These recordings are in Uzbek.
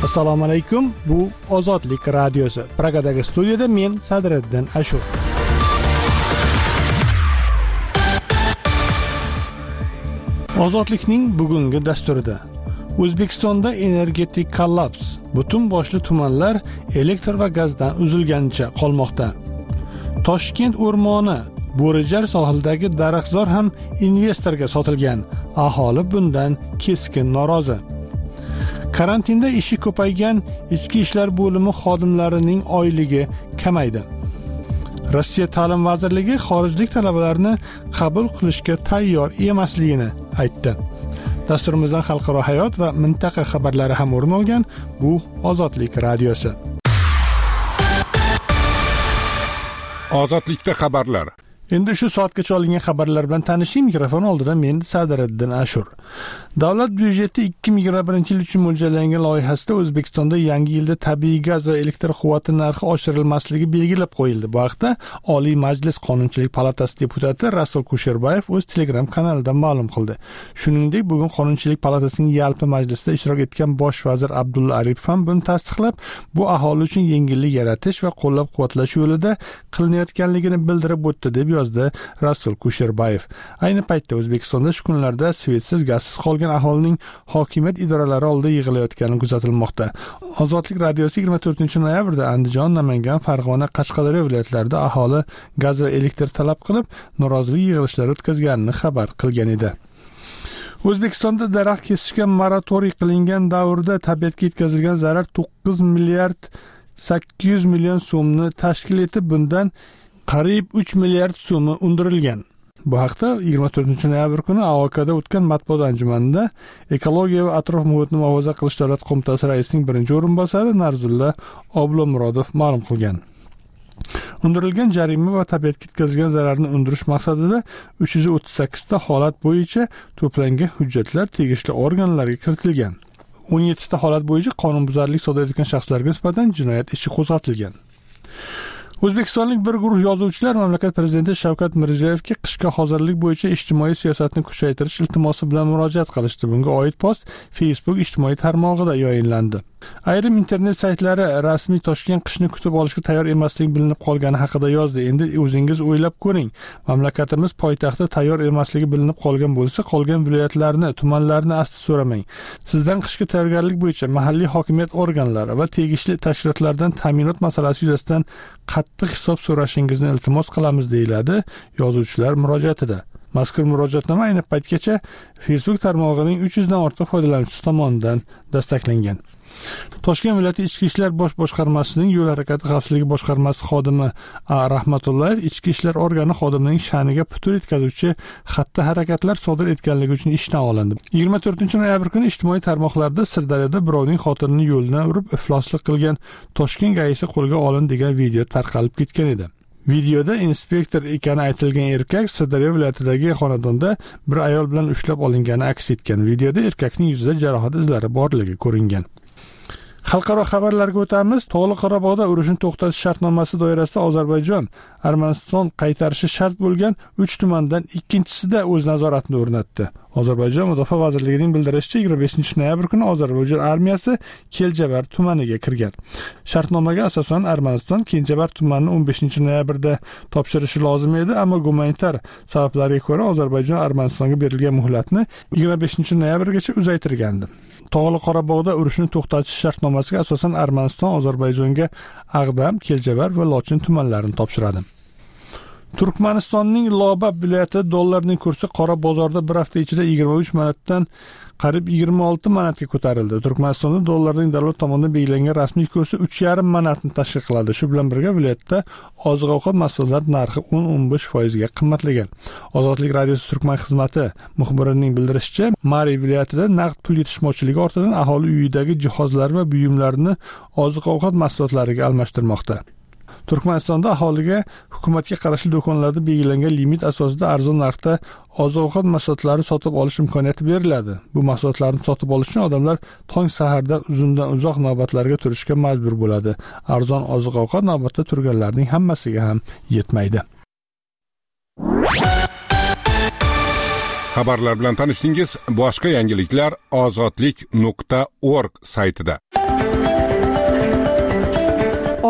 Assalomu alaykum. Bu Ozodlik radiosi. Pragadagi studiyada men Sadriddin Ashur. Ozodlikning bugungi dasturida O'zbekistonda energetik kollaps, butun boshli tumanlar elektr va gazdan uzilganicha qolmoqda. Toshkent o'rmoni, Bo'rijar sohilidagi daraxtzor ham investorga sotilgan. Aholi bundan keskin norozi. Karantinda ishi ko'paygan ichki ishlar bo'limi xodimlarining oyligi kamaydi. Rossiya ta'lim vazirligi xorijlik talabalarni qabul qilishga tayyor emasligini aytdi. Dasturimizdan xalqaro hayot va mintaqa xabarlari ham o'rin olgan. Bu Ozodlik radiosi. Ozodlikda xabarlar. Endi shu soatgacha olingan xabarlar bilan tanishing. Mikrofon oldida men Sadriddin Ashur. Davlat byudjeti 2021 yil uchun mo'ljallangan loyihasida O'zbekistonda yangi yilda tabiiy gaz va elektr quvvati narxi oshirilmasligi belgilab qo'yildi. Bu haqda Oliy Majlis Qonunchilik palatasi deputati Rasul Kusherbayev o'z Telegram kanalida ma'lum qildi. Shuningdek, bugun Qonunchilik palatasining yalpi majlisida ishtirok etgan bosh vazir Abdulla Aripov ham buni tasdiqlab, bu aholi uchun yengillik yaratish va qo'llab-quvvatlash yo'lida qilinayotganligini bildirib o'tdi deb yozdi Rasul Kusherbayev. Ayni paytda O'zbekistonda shu kunlarda svetsiz, gazsiz qolgan aholining hokimiyat idoralari oldida yig'ilayotgani kuzatilmoqda. Ozodlik radiosi 24-noyabrda Andijon, Namangan, Farg'ona, Qashqadaryo viloyatlarida aholi gaz va elektr talab qilib, norozilik yig'ilishlari o'tkazganini xabar qilgan edi. O'zbekistonda daraxt kesishga moratoriy qilingan davrda tabiatga yetkazilgan zarar 9 milliard 800 million so'mni tashkil etib, bundan qariyb 3 milliard so'mi undirilgan. Bu haqda 24-noyabr kuni AOKda o'tgan matbuot anjumanida Ekologiya va atrof muhitni muhofaza qilish davlat qo'mitasi raisining birinchi o'rinbosari Narzulla Oblomurodov ma'lum qilgan. Undirilgan jarima va tabiatga yetkazilgan zararni undirish maqsadida 338 ta holat bo'yicha to'plangan hujjatlar tegishli organlarga kiritilgan. 17 ta holat bo'yicha qonunbuzarlik sodir etgan shaxslarga nisbatan jinoyat ishi qo'zg'atilgan. O'zbekistonlik bir guruh yozuvchilar mamlakat prezidenti Shavkat Mirziyoyevga qishga hozirlik bo'yicha ijtimoiy siyosatni kuchaytirish iltimosi bilan murojaat qilishdi. Bunga oid post Facebook ijtimoiy tarmog'ida yayinlandi. Ayrim internet saytlari rasmiy Toshkent qishni kutib olishga tayyor emasligini bilinib qolgani haqida yozdi. Endi o'zingiz o'ylab ko'ring. Mamlakatimiz poytaxti tayyor emasligi bilinib qolgan bo'lsa, qolgan viloyatlarni, tumanlarni asti so'ramang. Sizdan qishga tayyorgarlik bo'yicha mahalliy hokimiyat organlari va tegishli tashkilotlardan ta'minot masalasi yuzasidan qattiq hisob so'rashingizni iltimos qilamiz, deyiladi yozuvchilar murojaatida. Mazkur murojaatnoma ayni paytgacha Facebook tarmog'ining 300 dan ortiq foydalanuvchisi tomonidan dastaklangan. Toshkent viloyati Ichki ishlar bosh boshqarmasining yo'l harakati xavfsizligi boshqarmasi xodimi A. Rahmatullayev ichki ishlar organi xodimining sha'niga putur yetkazuvchi xatti harakatlar sodir etganligi uchun ishdan olindi. 24-noyabr kuni ijtimoiy tarmoqlarda Sirdaryoda birovning xotinini yo'ldan urib ifloslik qilgan Toshkent gaisi qo'lga olindi degan video tarqalib ketgan edi. Videoda inspektor ekani aytilgan erkak Sirdaryo viloyatidagi xonadonda bir ayol bilan ushlab olingani aks etgan. Videoda erkakning yuzida jarohat izlari borligi ko'ringan. Xalqaro xabarlarga o'tamiz. Tog'li Qorabog'da urushni to'xtatish shartnomasi doirasida Ozarbayjon Armaniston qaytarishi shart bo'lgan 3 tumandan ikkinchisida o'z nazoratini o'rnatdi. Ozarbayjon Mudofaa vazirligining bildirishicha 25-noyabr kuni Ozarbayjon armiyasi Keljabar tumaniga kirgan. Shartnomaga asosan Armaniston Kenjabar tumanini 15-noyabrda topshirishi lozim edi, ammo gumanitar sabablarga ko'ra Ozarbayjon Armanistonga berilgan muhlatni 25-noyabrgacha uzaytirgandi. Tog'li Qorabog'da urushni to'xtatish shartnomasiga asosan Armaniston Ozarbayjonga Ag'dam, Keljabar va Lochin tumanlarini topshiradi. Turkmanistonning Lobab viloyatida dollarning kursi qora bozorda bir hafta ichida 23 manatdan qariyb 26 manatga ko'tarildi. Turkmanistonda dollarning davlat tomonidan belgilangan rasmiy kursi 3,5 manatni tashkil qiladi. Shu bilan birga viloyatda oziq-ovqat mahsulotlari narxi 10-15% ga qimmatlagan. Ozodlik radiosi Turkman xizmati muxbirining bildirishicha, Mari viloyatida naqd pul yetishmovchiligi ortidan aholi uyidagi jihozlar va buyumlarini oziq-ovqat mahsulotlariga almashtirmoqda. Turkmanistonda aholiga hukumatga qarashli do'konlarda belgilangan limit asosida arzon narxda oziq-ovqat mahsulotlari sotib olish imkoniyati beriladi. Bu mahsulotlarni sotib olish uchun odamlar tong sahardan uzundan uzoq navbatlarga turishga majbur bo'ladi. Arzon oziq-ovqat navbatda turganlarning hammasiga ham yetmaydi. Xabarlar bilan tanishdingiz. Boshqa yangiliklar ozodlik.org saytida.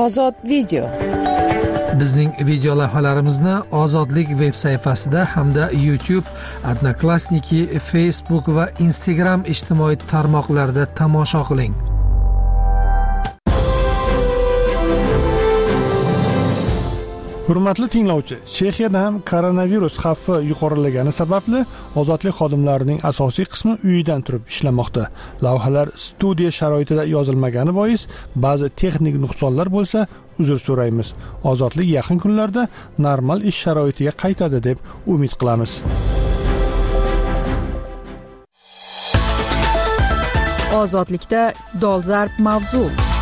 Ozod video. Bizning video lavhalarimizni Ozodlik veb sayfasida hamda YouTube, Odnoklassniki, Facebook va Instagram ijtimoiy tarmoqlarida tomosha qiling. Hurmatli tinglovchi, Chexiyada ham koronavirus xavfi yuqorilagani sababli ozodlik xodimlarining asosiy qismi uyidan turib ishlamoqda. Lavhalar studiya sharoitida yozilmagani bois ba'zi texnik nuqsonlar bo'lsa, uzr so'raymiz. Ozodlik yaqin kunlarda normal ish sharoitiga qaytadi deb umid qilamiz. Ozodlikda dolzarb mavzu.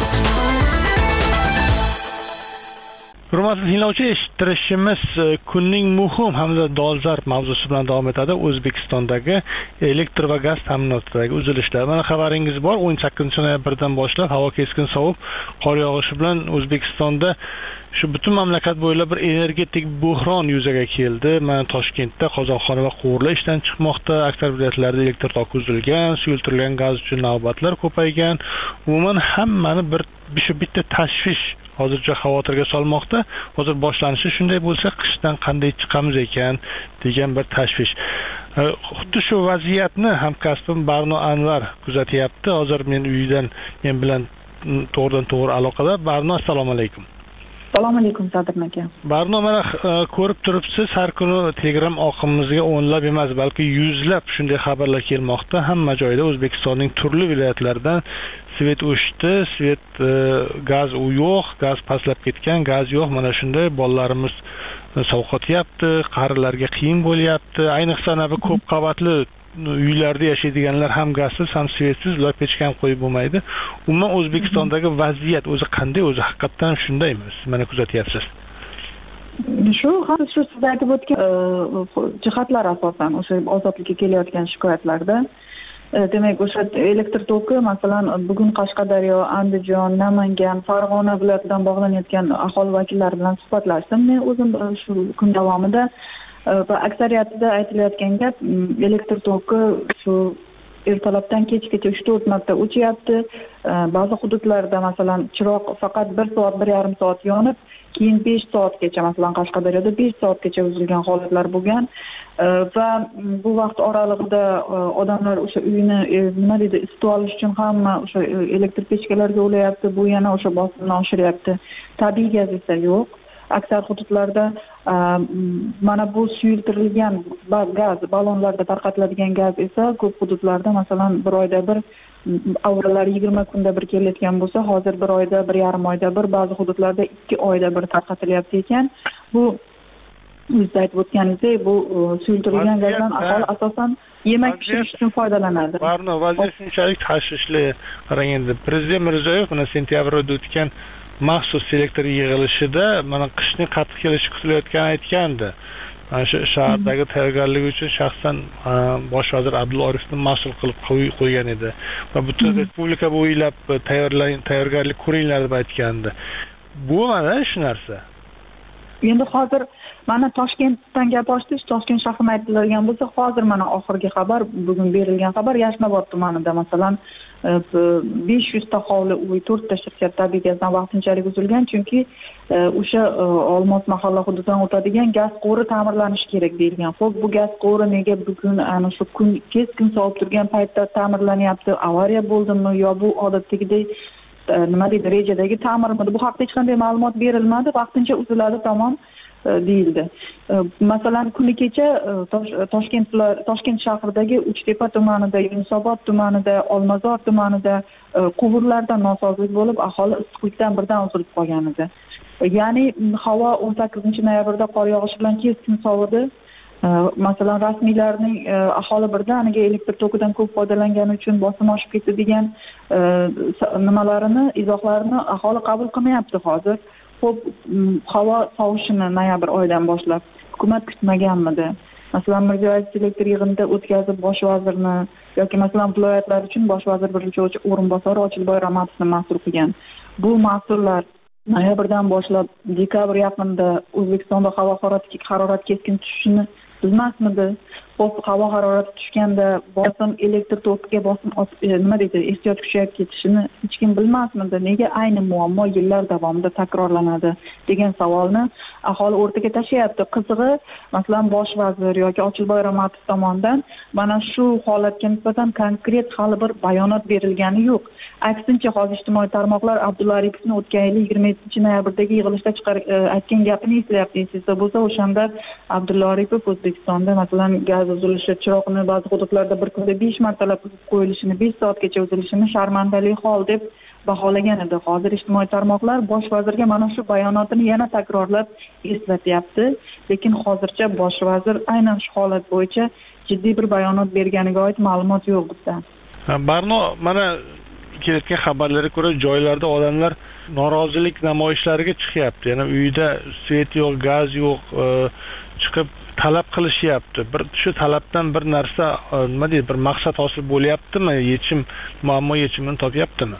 Hurmatli tinglovchi, eshittirishimiz kunning muhim hamda dolzarb mavzusi bilan davom etadi. O'zbekistondagi elektr va gaz ta'minotidagi uzilishlar. Mana xabaringiz bor, 18-noyabrdan boshlab havo keskin sovib, qor yog'ishi bilan O'zbekistonda shu butun mamlakat bo'ylab bir energetik buhron yuzaga keldi. Mana Toshkentda qozonxona va quvurlar ishdan chiqmoqda, aksar viloyatlarda elektr toki uzilgan, suyultirilgan gaz uchun navbatlar ko'paygan. Umuman hammani bitta tashvish hozircha xavotirga solmoqda. Hozir boshlanishi shunday bo'lsa, qishdan qanday chiqamiz ekan degan bir tashvish. Xuddi shu vaziyatni hamkasbim Barno Anvar kuzatyapti. Hozir men bilan to'g'ridan-to'g'ri aloqada. Barno, assalomu alaykum. Assalomu alaykum Sadir aka. Barno, mana ko'rib turibsiz, har kuni Telegram oqimimizga o'nlab emas, balki yuzlab shunday xabarlar kelmoqda. Hamma joyda O'zbekistonning turli viloyatlaridan svet o'chdi, gaz yo'q, gaz pastlab ketgan, gaz yo'q. Mana shunday bolalarimiz sovqotyapti, qarilarga qiyin bo'lyapti. Ayniqsa bu ko'p qavatli uylarda yashaydiganlar ham gazsiz, ham svetsiz, ular pechka ham qo'yib bo'lmaydi. Umuman O'zbekistondagi vaziyat o'zi qanday? O'zi haqiqatan shundaymi? Siz mana kuzatyapsiz. Shu siz aytib o'tgan jihatlar asosan o'sha ozodlikka kelayotgan shikoyatlarda demak o'sha elektr toki, masalan, bugun Qashqadaryo, Andijon, Namangan, Farg'ona viloyatidan bog'lanayotgan aholi vakillari bilan suhbatlashdim. Men o'zim shu kun davomida va aksariyatida aytilayotgan gap, elektr toki shu ertalabdan kechgacha 3-4 marta o'chyapti. Ba'zi hududlarda masalan chiroq faqat 1 soat, 1,5 soat yonib, keyin 5 soatgacha, masalan Qashqadaryoda 5 soatgacha uzilgan holatlar bo'lgan. Va bu vaqt oralig'ida odamlar o'sha uyini isitib olish uchun hamma o'sha elektr pechkalarga ulayapti. Bu yana o'sha bosimni oshiryapti. Tabiiy gaz esa yo'q. Aksar hududlarda mana bu suyultirilgan gaz, ballonlarda tarqatiladigan gaz esa ko'p hududlarda masalan bir oyda bir, avvallar 20 kunda bir kelayotgan bo'lsa, hozir bir oyda, 1,5 oyda bir, ba'zi hududlarda 2 oyda bir tarqatilyapti ekan. Bu o'zida aytib o'tganingizdek, bu suyultirilgan gazdan aholi asosan yemak pishirish uchun foydalanadi. Barno, vaziyat shunchalik tashvishli. Qarang endi, Prezident Mirziyoyev mana sentyabr oyida o'tgan maxsus elektr yig'ilishida mana qishning qattiq kelishi kutilayotganini aytgandi. Mana shu shahardagi tayyorgarlik uchun shaxsan bosh vazir Abdulla Orifni mas'ul qilib qo'ygan edi va butun respublika bo'ylab tayyorgarlik ko'ringlar deb aytgandi. Bu mana shu narsa. Endi hozir mana Toshkentdan gap ochdik, Toshkent shahrini aytiladigan bo'lsa, hozir mana oxirgi xabar, bugun berilgan xabar Yashnobod tumanida masalan 500 ta hovli uy, 4 ta shirkat tabiiy gazdan vaqtinchalik uzilgan, chunki o'sha Olmos mahalla hududidan o'tadigan gaz quvuri ta'mirlanishi kerak deyilgan. Xo'p, bu gaz quvuri nega bugun ana shu keskin sovib turgan paytda ta'mirlanyapti? Avariya bo'ldimi yo bu odatdagidek nima deydi, rejadagi ta'mirmi? Bu haqda hech qanday ma'lumot berilmadi. Vaqtincha uziladi, tamom deyildi. Masalan, kuni kecha Toshkent shahridagi Uchtepa tumanida, Yunusobod tumanida, Olmazor tumanida quvurlarda nosozlik bo'lib, aholi issiqlikdan birdan uzilib qolgan edi. Ya'ni havo 18-noyabrda qor yog'ishi bilan keskin sovidi. Masalan, rasmiylarning aholi birdaniga elektr tokidan ko'p foydalangani uchun bosim oshib ketdi degan izohlarini aholi qabul qilmayapti hozir. Xo'p, havo sovishini noyabr oyidan boshlab hukumat kutmaganmidi? Masalan, Mirziyoyev elektr yig'inida o'tkazib bosh vazirni yoki masalan viloyatlar uchun bosh vazir birinchi o'rinbosari Ochilboy Ramatovni mas'ul qilgan. Bu mas'ullar noyabrdan boshlab dekabr yaqinida O'zbekistonda havo harorati keskin tushishini bilmasmidi? havo harorati tushganda bosim elektr tokiga bosim nima deydi ehtiyoj kuchayib ketishini hech kim bilmasmidi, nega ayni muammo yillar davomida takrorlanadi degan savolni aholi o'rtaga tashlayapti. Qizig'i, masalan, bosh vazir yoki Ochilboy Ramatov tomonidan mana shu holatga nisbatan konkret hali bir bayonot berilgani yo'q. Aksincha, hozir ijtimoiy tarmoqlar Abdulla Aripovning o'tgan yil 27 noyabrdagi yig'ilishda aytgan gapini eslayapti. Esingizda bo'lsa, o'shanda Abdulla Aripov O'zbekistonda masalan gaz uzilishi, chiroqni ba'zi hududlarda bir kunda 5 martalab uzib qo'yilishini, 5 soatgacha uzilishini sharmandali hol deb baholagan edi. Hozir ijtimoiy tarmoqlar bosh vazirga mana shu bayonotini yana takrorlab eslatyapti, lekin hozircha bosh vazir aynan shu holat bo'yicha jiddiy bir bayonot berganiga oid ma'lumot yo'q bizda. Barno, mana kelayotgan xabarlarga ko'ra joylarda odamlar norozilik namoyishlariga chiqyapti. Ya'ni uyda svet yo'q, gaz yo'q, chiqib talab qilishyapti. Shu talabdan bir narsa, nima deydi, bir maqsad hosil bo'lyaptimi? Muammo yechimini topyaptimi?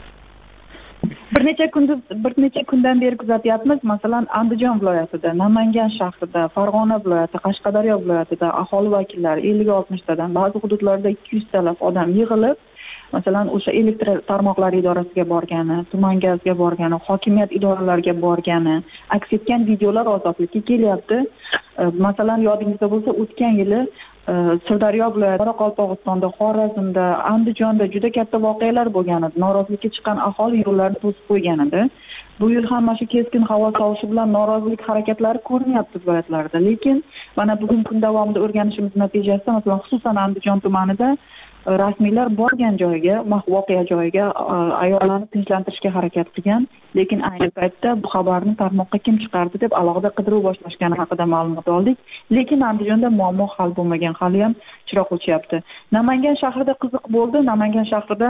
Bir necha kundan beri kuzatyapmiz. Masalan, Andijon viloyatida, Namangan shahrida, Farg'ona viloyati, Qashqadaryo viloyatida aholi vakillari 50-60 tadan, ba'zi hududlarda 200 talab odam yig'ilib, masalan, o'sha elektr tarmoqlari idorasiga borgani, tuman gazga borgani, hokimiyat idoralariga borgani aks etgan videolar ozodlikka kelyapti. Masalan, yodingizda bo'lsa, o'tgan yili Sirdaryo viloyati, Qoraqalpog'istonda, Xorazmda, Andijonda juda katta voqealar bo'lgan edi. Norozilikka chiqqan aholi yo'llarni to'sib qo'ygan edi. Bu yil ham mana shu keskin havo sovishi bilan norozilik harakatlari ko'rinyapti viloyatlarda. Lekin mana bugun kun davomida o'rganishimiz natijasida, masalan, xususan Andijon tumanida rasmiylar borgan joyga, voqea joyiga ayollarni tinchlantirishga harakat qilgan, lekin ayni paytda bu xabarni tarmoqqa kim chiqardi deb alohida qidiruv boshlashgani haqida ma'lumot oldik. Lekin Andijonda muammo hal bo'lmagan, hali ham chiroq o'chyapti. Namangan shahrida qiziq bo'ldi. Namangan shahrida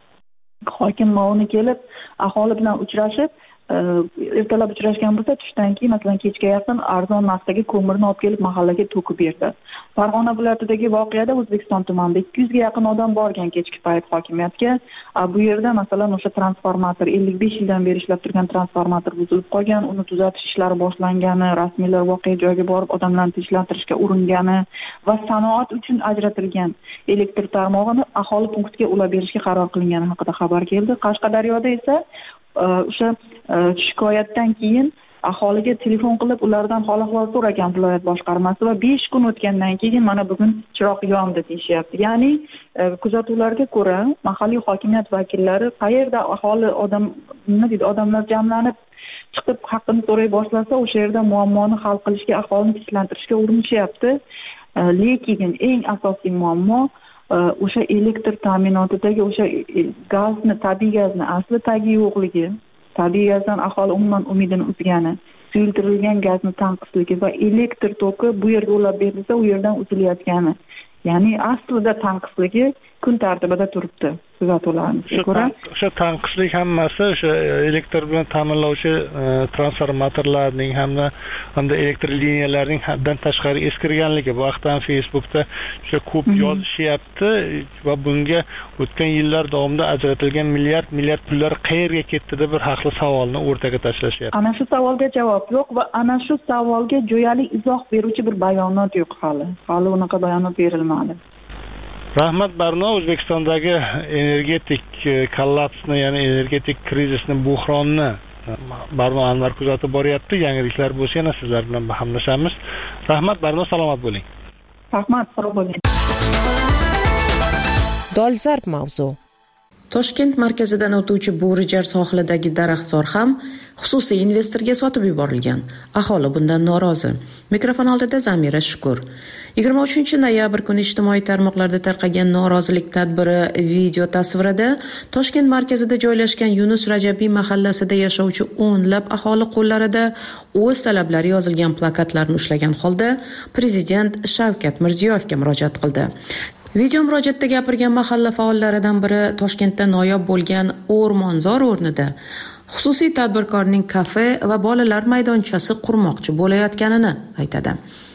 hokim ma'muri kelib, aholi bilan uchrashib, ertalab uchrashgan bo'lsa, tushdan keyin, masalan, kechga yaqin arzon narxdagi ko'mirni olib kelib mahallaga to'kib berdi. Farg'ona viloyatidagi voqeada O'zbekiston tumanida 200 ga yaqin odam borgan kechki payt hokimiyatga. Bu yerda masalan o'sha transformator 55 yildan beri ishlab turgan transformator buzilib qolgan, uni tuzatish ishlari boshlangani, rasmiylar voqea joyiga borib odamlarni tinchlantirishga uringani va sanoat uchun ajratilgan elektr tarmog'ini aholi punktiga ulab berishga qaror qilingani haqida xabar keldi. Qashqadaryoda esa o'sha shikoyatdan keyin aholiga telefon qilib ulardan hol ahvol so'ragan viloyat boshqarmasi va 5 kun o'tgandan keyin mana bugun chiroq yondi deyishyapti. Ya'ni kuzatuvlarga ko'ra mahalliy hokimiyat vakillari qayerda aholi odamlar jamlanib chiqib haqqini so'ray boshlasa, o'sha yerda muammoni hal qilishga, aholini tinchlantirishga urinishyapti. Lekin eng asosiy muammo o'sha elektr ta'minotidagi o'sha gazni, tabiiy gazni asli tagi yo'qligi, tabiiy gazdan aholi umuman umidini uzgani, suyultirilgan gazni tanqisligi va elektr toki bu yerga ulab berilsa, u yerdan uzilayotgani. Ya'ni aslida tanqisligi kun tartibida turibdi kuzatuvlarimizga ko'ra. O'sha tanqislik hammasi o'sha elektr bilan ta'minlovchi transformatorlarning hamda elektr liniyalarining haddan tashqari eskirganligi. Bu haqda Facebookda juda ko'p yozishyapti va bunga o'tgan yillar davomida ajratilgan milliard pullar qayerga ketdi deb bir haqli savolni o'rtaga tashlashyapti. Ana shu savolga javob yo'q va ana shu savolga jo'yali izoh beruvchi bir bayonot yo'q hali. Hali unaqa bayonot berilmadi. Rahmat Barno, O'zbekistondagi energetik kollapsni, ya'ni energetik krizisni, buhronni Barno Anvar kuzatib boryapti. Yangiliklar bo'lsa yana sizlar bilan bahslashamiz. Rahmat Barno, salomat bo'ling. Rahmat, sog' bo'ling. Dolzarb mavzu. Toshkent markazidan o'tuvchi Bo'rijar sohilidagi daraxtzor ham xususiy investorga sotib yuborilgan. Aholi bundan norozi. Mikrofon oldida Zamira Shukur. 23 noyabr kuni ijtimoiy tarmoqlarda tarqagan norozilik tadbiri video tasvirida Toshkent markazida joylashgan Yunus Rajabiy mahallasida yashovchi o'nlab aholi qo'llarida o'z talablari yozilgan plakatlarni ushlagan holda prezident Shavkat Mirziyoyevga murojaat qildi. Video murojaatda gapirgan mahalla faollaridan biri Toshkentda noyob bo'lgan o'rmonzor o'rnida xususiy tadbirkorning kafe va bolalar maydonchasi qurmoqchi bo'layotganini aytadi.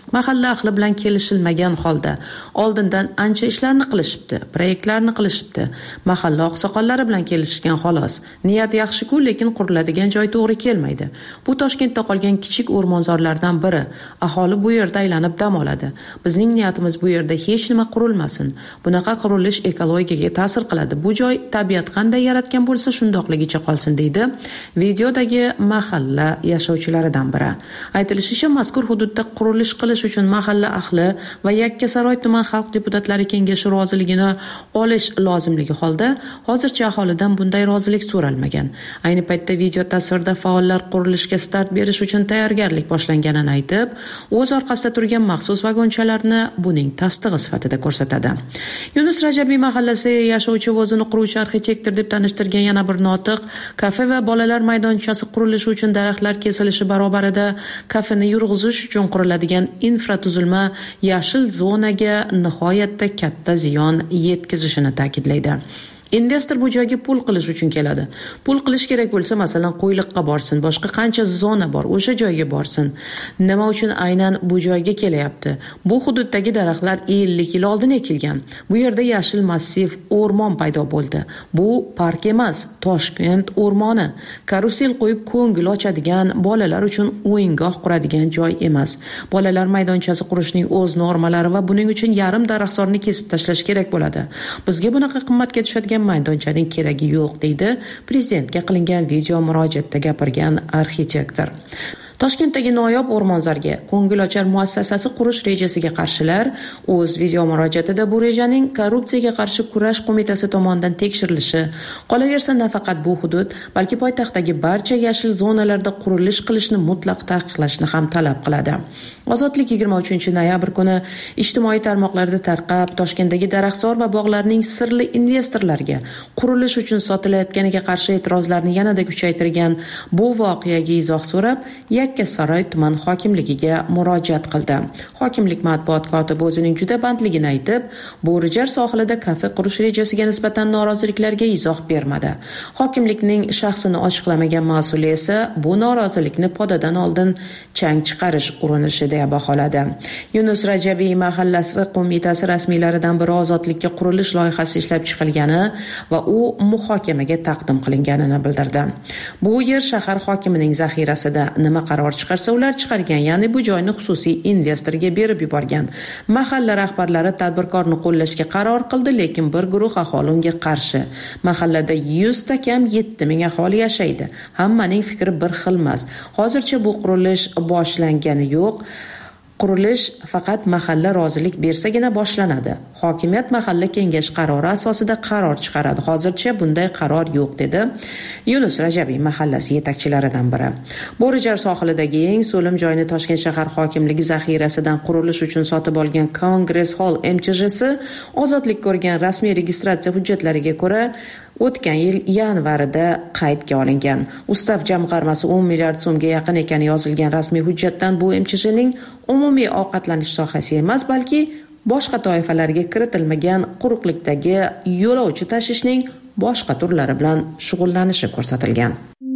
Mahalla ahli bilan kelishilmagan holda oldindan ancha ishlarni qilishibdi, proyektlarni qilishibdi. Mahalla oqsoqollari bilan kelishgan xolos. Niyat yaxshi-ku, lekin quriladigan joy to'g'ri kelmaydi. Bu Toshkentda qolgan kichik o'rmonzorlardan biri. Aholi bu yerda aylanib dam oladi. Bizning niyatimiz bu yerda hech nima qurilmasin. Bunaqa qurilish ekologiyaga ta'sir qiladi. Bu joy tabiat qanday yaratgan bo'lsa, shundoqligicha qolsin deydi videodagi mahalla yashovchilaridan biri. Aytilishicha, mazkur hududda qurilish qilish uchun mahalla ahli va Yakkasaroy tuman xalq deputatlari kengashi roziligini olish lozimligi holda hozircha aholidan bunday rozilik so'ralmagan. Ayni paytda video tasvirda faollar qurilishga start berish uchun tayyorgarlik boshlanganini aytib, o'z orqasida turgan maxsus vagonchalarni buning tasdig'i sifatida ko'rsatadi. Yunus Rajabiy mahallasi yashovchi o'zini quruvchi arxitektor deb tanishtirgan yana bir notiq kafe va bolalar maydonchasi qurilishi uchun daraxtlar kesilishi barobarida kafeni yurg'izish uchun quriladigan infratuzilma yashil zonaga nihoyatda katta ziyon yetkazishini ta'kidlaydi. Investor bu joyga pul qilish uchun keladi. Pul qilish kerak bo'lsa, masalan, Qo'yliqqa borsin, boshqa qancha zona bor, o'sha joyga borsin. Nima uchun aynan bu joyga kelyapti? Bu hududdagi daraxtlar 50 yil oldin ekilgan. Bu yerda yashil massiv o'rmon paydo bo'ldi. Bu park emas, Toshkent o'rmoni. Karusel qo'yib ko'ngil ochadigan, bolalar uchun o'yingoh quradigan joy emas. Bolalar maydonchasi qurishning o'z normalari va buning uchun yarim daraxtzorni kesib tashlash kerak bo'ladi. Bizga bunaqa qimmatga tushadigan maydonchaning keragi yo'q, deydi prezidentga qilingan video murojaatda gapirgan arxitektor. Toshkentdagi noyob o'rmonzorga ko'ngilochar muassasasi qurish rejasiga qarshilar o'z video murojaatida bu rejaning korrupsiyaga qarshi kurash qo'mitasi tomonidan tekshirilishi, qolaversa nafaqat bu hudud, balki poytaxtdagi barcha yashil zonalarda qurilish qilishni mutlaq taqiqlashni ham talab qiladi. Ozodlik 23-noyabr kuni ijtimoiy tarmoqlarda tarqab, Toshkentdagi daraxtzor va bog'larning sirli investorlarga qurilish uchun sotilayotganiga qarshi e'tirozlarni yanada kuchaytirgan bu voqeaga izoh so'rab, Yakkasaroy tuman hokimligiga murojaat qildi. Hokimlik matbuot kotibi o'zining juda bandligini aytib, Bo'rijar sohilida kafe qurish rejasiga nisbatan noroziliklarga izoh bermadi. Hokimlikning shaxsini ochiqlamagan mas'ul esa bu norozilikni podadan oldin chang chiqarish urinishi deb baholadi. Yunus Rajabiy mahallasi qo'mitasi rasmiylaridan biri ozodlikka qurilish loyihasi ishlab chiqilgani va u muhokamaga taqdim qilinganini bildirdi. Bu yer shahar hokimining zaxirasida, nima qaror chiqarsa ular chiqargan, ya'ni bu joyni xususiy investorga berib yuborgan. Mahalla rahbarlari tadbirkorni qo'llashga qaror qildi, lekin bir guruh aholi unga qarshi. Mahallada 100 ta kam 7000 aholi yashaydi. Hammaning fikri bir xil emas. Hozircha bu qurilish boshlangani yo'q. Qurilish faqat mahalla rozilik bersagina boshlanadi. Hokimiyat mahalla kengash qarori asosida qaror chiqaradi. Hozircha bunday qaror yo'q, dedi Yunus Rajabiy mahallasi yetakchilaridan biri. Bo'rijar sohilidagi eng so'lim joyni Toshkent shahar hokimligi zaxirasidan qurilish uchun sotib olgan Kongress Hall MCH'si ozodlik ko'rgan rasmiy registratsiya hujjatlariga ko'ra o'tgan yil yanvarida qaydga olingan. Ustav jamg'armasi 10 milliard so'mga yaqin ekani yozilgan rasmiy hujjatdan bu MCH'ning umumiy ovqatlanish sohasi emas, balki boshqa toifalarga kiritilmagan quruqlikdagi yo'lovchi tashishning boshqa turlari bilan shug'ullanishi ko'rsatilgan.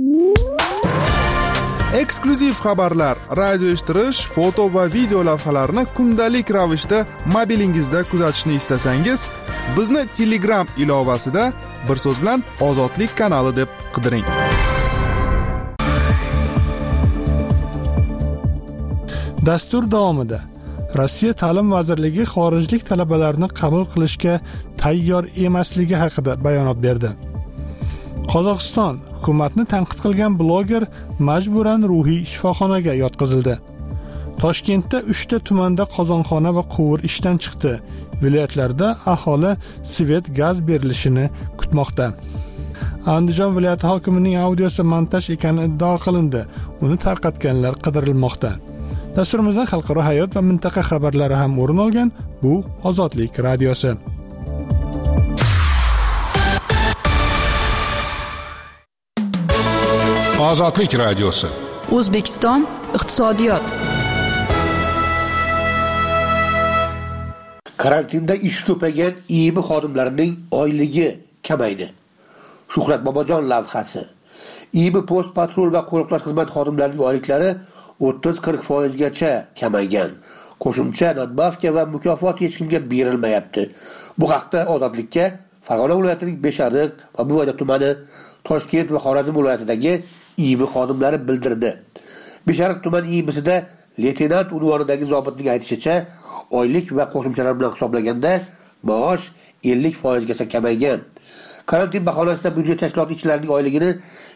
Eksklyuziv xabarlar, radio eshittirish, foto va video lavhalarni kundalik ravishda mobilingizda kuzatishni istasangiz, bizni Telegram ilovasida bir so'z bilan Ozodlik kanali deb qidiring. Dastur davomida Rossiya Ta'lim vazirligi xorijlik talabalarni qabul qilishga tayyor emasligi haqida bayonot berdi. Qozog'iston hukumatni tanqid qilgan bloger majburan ruhiy shifoxonaga yotqizildi. Toshkentda 3 ta tumanda qozonxona va quvur ishdan chiqdi. Viloyatlarda aholi svet gaz berilishini kutmoqda. Andijon viloyati hokimining audiosi montaj ekani iddao qilindi. Uni tarqatganlar qidirilmoqda. Dasturimizdan xalqaro hayot va mintaqa xabarlari ham o'rin olgan. Bu Ozodlik radiosi. Ozodlik radiosi. O'zbekiston iqtisodiyot. Karantinda ish ko'paygan IIB xodimlarining oyligi kamaydi. Shuhrat Bobojon lavhasi. IIB post patrul va qo'riqlash xizmat xodimlarining oyliklari 30-40% gacha kamaygan. qo'shimcha nadbavka va mukofot hech kimga berilmayapti. Bu haqda Ozodlikka Farg'ona viloyatining Beshariq va Buvayda tumani, Toshkent va Xorazm viloyatidagi IIB xodimlari bildirdi. Beshariq tuman IIBsida leytenant unvonidagi zobitning aytishicha, oylik va qo'shimchalar bilan hisoblaganda maosh 50% gacha kamaygan. Karantin bahonasida byudjet tashkiloti ishchilarining oyligini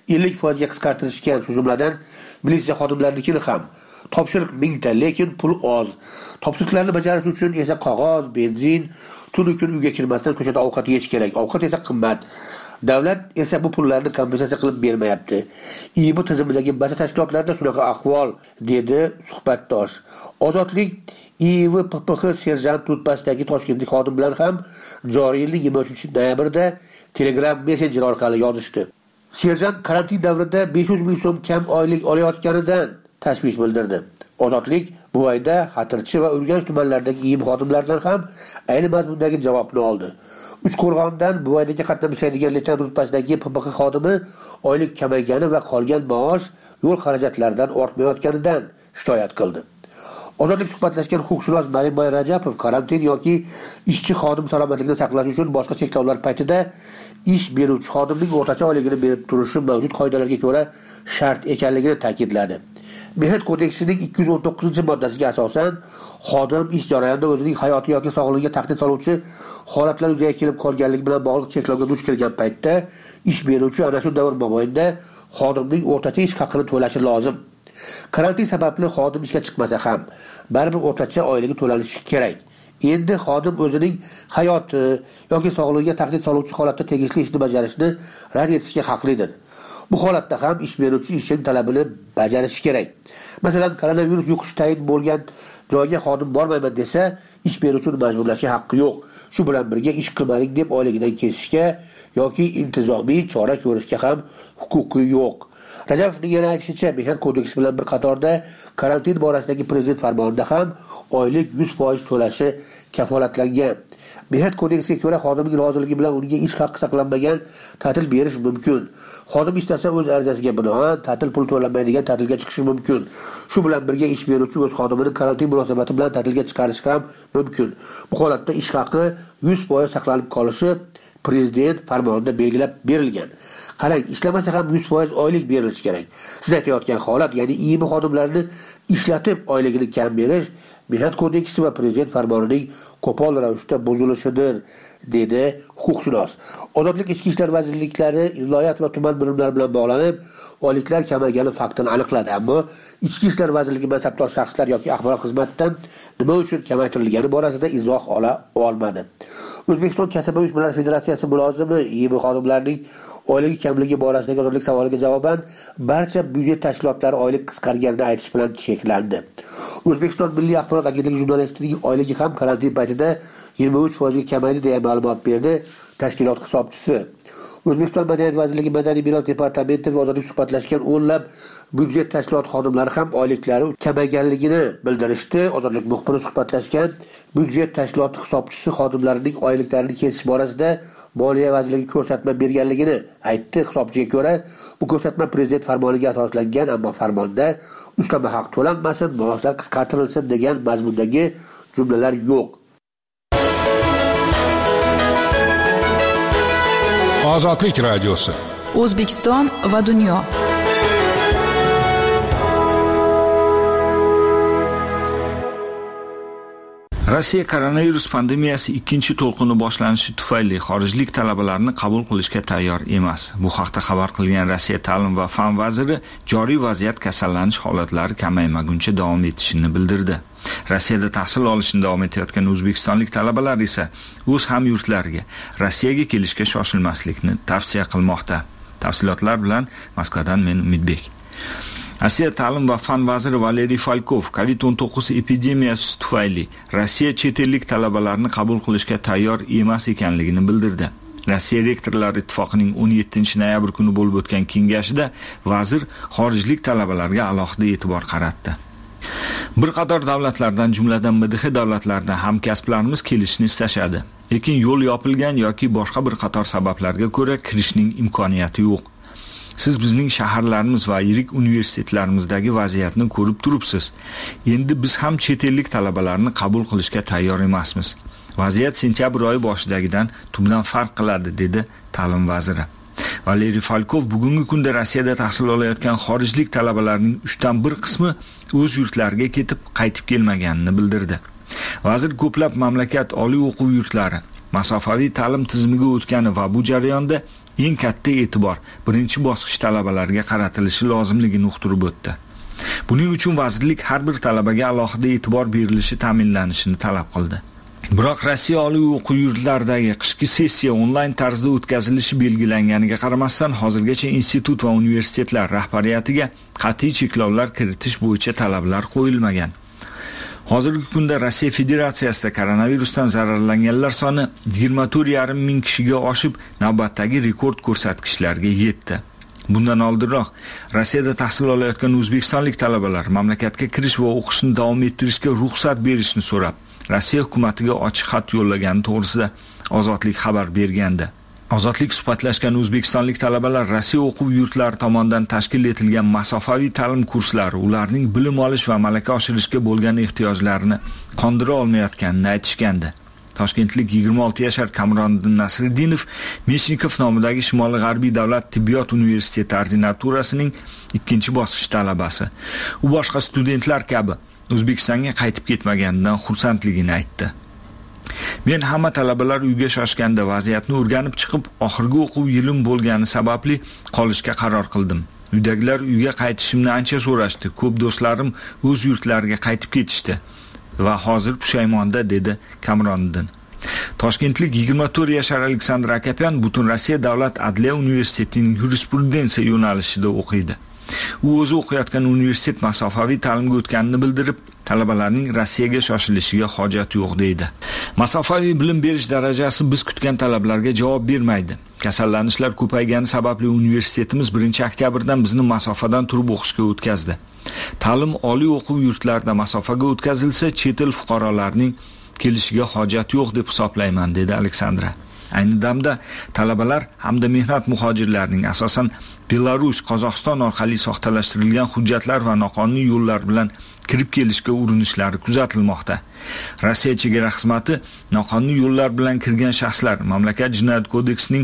50% ga qisqartirishgan, shu jumladan militsiya xodimlarinikini ham. Topshiriq 1000 ta, lekin pul oz. Topshiriqlarni bajarish uchun esa qog'oz, benzin, tun kun uyga kirmasdan ko'chada ovqat yeyish kerak. Ovqat esa qimmat. Davlat esa bu pullarni kompensatsiya qilib bermayapti. IIB tizimidagi barcha tashkilotlarda shunaqa ahvol, dedi suhbatdosh. Ozodlik IIB PPX serjant rutbasidagi toshkentlik xodim bilan ham joriy yilning 23-noyabrda Telegram messenjer orqali yozishdi. Serjant karantin davrida 500 ming so'm kam oylik olayotganidan tashvish bildirdi. Ozodlik Buvayda, Xatirchi va Urganch tumanlaridagi IIB xodimlaridan ham ayni mazmundagi javobni oldi. Uchqo'rg'ondan Buvaydaga qatnashadigan leytenant rutbasidagi PPX xodimi oylik kamaygani va qolgan maosh yo'l xarajatlaridan ortmayotganidan shikoyat qildi. Ozodlik suhbatlashgan huquqshunos Narimboy Rajapov karantin yoki ishchi xodim salomatligini saqlash uchun boshqa cheklovlar paytida ish beruvchi xodimning o'rtacha oyligini berib turishi mavjud qoidalarga ko'ra shart ekanligini ta'kidladi. Mehnat kodeksining 219-moddasiga asosan xodim ish jarayonida o'zining hayoti yoki sog'lig'iga tahdid soluvchi holatlar yuzaga kelib qolganligi bilan bog'liq cheklovga duch kelgan paytda ish beruvchi ana shu davr mobaynida xodimning o'rtacha ish haqini to'lashi lozim. Karantin sababli xodim ishga chiqmasa ham baribir o'rtacha oyligi to'lanishi kerak. Endi xodim o'zining hayoti yoki sog'lig'iga tahdid soluvchi holatda tegishli ishni bajarishni rad etishga haqlidir. Bu holatda ham ish beruvchi ishchining talabini bajarishi kerak. Masalan, koronavirus yuqish tayin bo'lgan joyga xodim bormayman desa, ish beruvchini majburlashga haqqi yo'q. Shu bilan birga ish qilmaning deb oyligidan kesishga yoki intizomiy chora ko'rishga ham huquqi yo'q. Rajapovning yana aytishicha, mehnat kodeksi bilan bir qatorda karantin borasidagi prezident farmonida ham oylik 100% to'lashi kafolatlangan. Mehnat kodeksiga ko'ra xodimning roziligi bilan unga ish haqqi saqlanmagan ta'til berish mumkin. Xodim istasa o'z arizasiga binoan ta'til pul to'lanmaydigan ta'tilga chiqishi mumkin. Shu bilan birga ish beruvchi o'z xodimini karantin munosabati bilan ta'tilga chiqarishi ham mumkin. Bu holatda ish haqqi 100% saqlanib qolishi prezident farmonida belgilab berilgan. Qarang, ishlamasa ham 100% oylik berilishi kerak. Siz aytayotgan holat, ya'ni IIB xodimlarini ishlatib oyligini kam berish Mehnat kodeksi va prezident farmonining qo'pol ravishda buzilishidir, dedi huquqshunos. Ozodlik ichki ishlar vazirliklari viloyat va tuman bo'limlari bilan bog'lanib, oyliklar kamaygani faktini aniqladi, ammo ichki ishlar vazirligi mansabdor shaxslar yoki axborot xizmatidan nima uchun kamaytirilgani borasida izoh ola olmadi. O'zbekiston Kasaba uyushmalari federatsiyasi mulozimi IIB xodimlarining oyligi kamligi borasidagi ozodlik savoliga javoban barcha byudjet tashkilotlari oylik qisqarganini aytish bilan cheklandi. O'zbekiston Milliy axborot agentligi jurnalistining oyligi ham karantin paytida 23% ga kamaydi deya ma'lumot berdi tashkilot hisobchisi. O'zbekiston Madaniyat vazirligi Madaniy meros departamenti va ozodlik suhbatlashgan o'nlab byudjet tashkilot xodimlari ham oyliklari kamayganligini bildirishdi. Ozodlik muxbiri suhbatlashgan byudjet tashkiloti hisobchisi xodimlarining oyliklarini kesish borasida Moliya vazirligi ko'rsatma berganligini aytdi. Hisobchiga ko'ra, bu ko'rsatma prezident farmoniga asoslangan, ammo farmonda ustama haq to'lanmasin, maoshlar qisqartirilsin degan mazmundagi jumlalar yo'q. Ozodlik radiosi. O'zbekiston va dunyo. Rossiya koronavirus pandemiyasi ikkinchi to'lqini boshlanishi tufayli xorijlik talabalarni qabul qilishga tayyor emas. Bu haqda xabar qilgan Rossiya ta'lim va fan vaziri joriy vaziyat kasallanish holatlari kamaymaguncha davom etishini bildirdi. Rossiyada tahsil olishni davom etayotgan o'zbekistonlik talabalar esa o'z hamyurtlariga Rossiyaga kelishga shoshilmaslikni tavsiya qilmoqda. Tafsilotlar bilan Moskvadan men Umidbek. Rossiya ta'lim va fan vaziri Valeriy Falkov COVID-19 epidemiyasi tufayli Rossiya chet ellik talabalarni qabul qilishga tayyor emas ekanligini bildirdi. Rossiya rektorlar ittifoqining 17-noyabr kuni bo'lib o'tgan kengashida vazir xorijlik talabalarga alohida e'tibor qaratdi. Bir qator davlatlardan, jumladan MDH davlatlardan hamkasblarimiz kelishni istashadi, lekin yo'l yopilgan yoki boshqa bir qator sabablarga ko'ra kirishning imkoniyati yo'q. Siz bizning shaharlarimiz va yirik universitetlarimizdagi vaziyatni ko'rib turibsiz. Endi biz ham chet ellik talabalarni qabul qilishga tayyor emasmiz. Vaziyat sentyabr oyi boshidagidan tubdan farq qiladi, dedi ta'lim vaziri. Valeriy Falkov bugungi kunda Rossiyada tahsil olayotgan xorijlik talabalarning 1/3 qismi o'z yurtlariga ketib, qaytib kelmaganini bildirdi. Vazir ko'plab mamlakat oliy o'quv yurtlari masofaviy ta'lim tizimiga o'tgani va bu jarayonda eng katta e'tibor birinchi bosqich talabalarga qaratilishi lozimligini uqtirib o'tdi. Buning uchun vazirlik har bir talabaga alohida e'tibor berilishi ta'minlanishini talab qildi. Biroq Rossiya oliy o'quv yurtlaridagi qishki sessiya onlayn tarzda o'tkazilishi belgilanganiga qaramasdan hozirgacha institut va universitetlar rahbariyatiga qat'iy cheklovlar kiritish bo'yicha talablar qo'yilmagan. Hozirgi kunda Rossiya Federatsiyasida koronavirusdan zararlanganlar soni 24,5 ming kishiga oshib, navbatdagi rekord ko'rsatkichlarga yetdi. Bundan oldinroq Rossiyada tahsil olayotgan o'zbekistonlik talabalar mamlakatga kirish va o'qishni davom ettirishga ruxsat berishni so'rab, Rossiya hukumatiga ochiq xat yo'llagani to'g'risida Ozodlik xabar bergandi. Ozodlik suhbatlashgan o'zbekistonlik talabalar Rossiya o'quv yurtlari tomonidan tashkil etilgan masofaviy ta'lim kurslari ularning bilim olish va malaka oshirishga bo'lgan ehtiyojlarini qondira olmayotganini aytishgandi. Toshkentlik 26 yashar Kamroddin Nasriddinov Meshnikov nomidagi Shimoliy G'arbiy davlat tibbiyot universiteti ordinaturasining 2-bosqich talabasi. U boshqa studentlar kabi O'zbekistonga qaytib ketmaganidan xursandligini aytdi. Men hamma talabalar uyga shoshganda vaziyatni o'rganib chiqib, oxirgi o'quv yilim bo'lgani sababli qolishga qaror qildim. Uydagilar uyga qaytishimni ancha so'rashdi. Ko'p do'stlarim o'z yurtlariga qaytib ketishdi va hozir pushaymonda, dedi Kamroddin. Toshkentlik 24 yashar Aleksandr Akopyan Butun Rossiya davlat adliya universitetining yurisprudensiya yo'nalishida o'qiydi. U o'zi o'qiyotgan universitet masofaviy ta'limga o'tganini bildirib, talabalarning Rossiyaga shoshilishiga hojat yo'q deydi. Masofaviy bilim berish darajasi biz kutgan talablarga javob bermaydi. Kasallanishlar ko'paygani sababli universitetimiz 1-oktyabrdan bizni masofadan turib o'qishga o'tkazdi. Ta'lim oliy o'quv yurtlarida masofaga o'tkazilsa, chet el fuqarolarining kelishiga hojat yo'q deb hisoblayman, dedi Aleksandra. Ayni damda talabalar hamda mehnat muhojirlarining asosan Belarus, Qozog'iston orqali soxtalashtirilgan hujjatlar va noqonuniy yo'llar bilan kirib kelishga urinishlari kuzatilmoqda. Rossiya chegara xizmati noqonuniy yo'llar bilan kirgan shaxslar mamlakat jinoyat kodeksining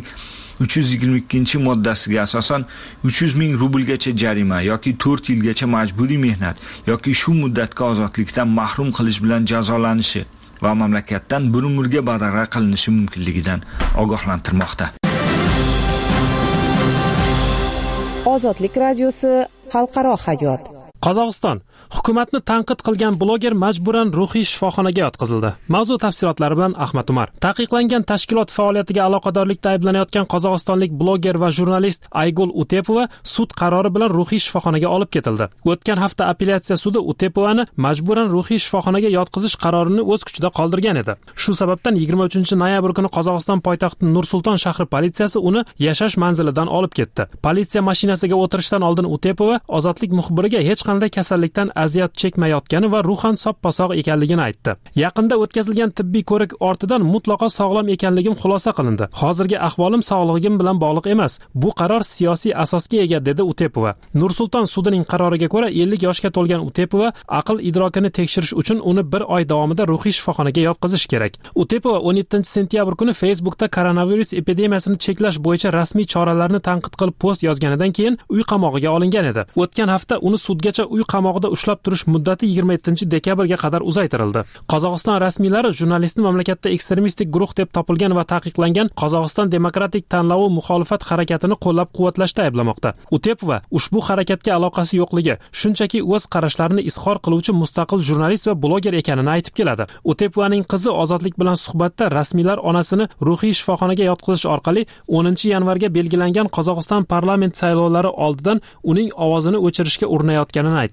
322-moddasiga asosan 300 ming rublgacha jarima yoki 4 yilgacha majburiy mehnat yoki shu muddatga ozodlikdan mahrum qilish bilan jazolanishi va mamlakatdan bir umrga badag'a qilinishi mumkinligidan ogohlantirmoqda. Ozodlik radiosi xalqaro hayot. Qozog'iston hukumatni tanqid qilgan bloger majburan ruhiy shifoxonaga yotqizildi. Mavzu tafsilotlari bilan Ahmad Umar. Taqiqlangan tashkilot faoliyatiga aloqadorlikda ayblanayotgan qozog'istonlik bloger va jurnalist Aygul Utepova sud qarori bilan ruhiy shifoxonaga olib ketildi. O'tgan hafta apellyatsiya sudi Utepovani majburan ruhiy shifoxonaga yotqizish qarorini o'z kuchida qoldirgan edi. Shu sababdan 23-noyabr kuni Qozog'iston poytaxti Nur-Sulton shahri politsiyasi uni yashash manzilidan olib ketdi. Politsiya mashinasiga o'tirishdan oldin Utepova Ozodlik muxbiriga hech qanday kasallikdan aziyat chekmayotgani va ruhan sop-sog' ekanligini aytdi. Yaqinda o'tkazilgan tibbiy ko'rik ortidan mutlaqo sog'lom ekanligim xulosa qilindi. Hozirgi ahvolim sog'lig'im bilan bog'liq emas. Bu qaror siyosiy asosga ega, dedi Utepova. Nur-Sulton sudining qaroriga ko'ra 50 yoshga to'lgan Utepova aql idrokini tekshirish uchun uni 1 oy davomida ruhiy shifoxonaga yotqizish kerak. Utepova 17-sentyabr kuni Facebookda koronavirus epidemiyasini cheklash bo'yicha rasmiy choralarni tanqid qilib post yozganidan keyin uy qamog'iga olingan edi. O'tgan hafta uni sudgacha uy qamog'ida ushlab turish muddati 27-dekabrga qadar uzaytirildi. Qozog'iston rasmiylari jurnalistni mamlakatda ekstremistik guruh deb topilgan va taqiqlangan Qozog'iston demokratik tanlovi muxolifat harakatini qo'llab-quvvatlashda ayblamoqda. Utepova ushbu harakatga aloqasi yo'qligi, shunchaki o'z qarashlarini izhor qiluvchi mustaqil jurnalist va bloger ekanini aytib keladi. Utepovaning qizi Ozodlik bilan suhbatda rasmiylar onasini ruhiy shifoxonaga yotqizish orqali 10-yanvarga belgilangan Qozog'iston parlament saylovlari oldidan uning ovozini o'chirishga urinayotganini aytdi.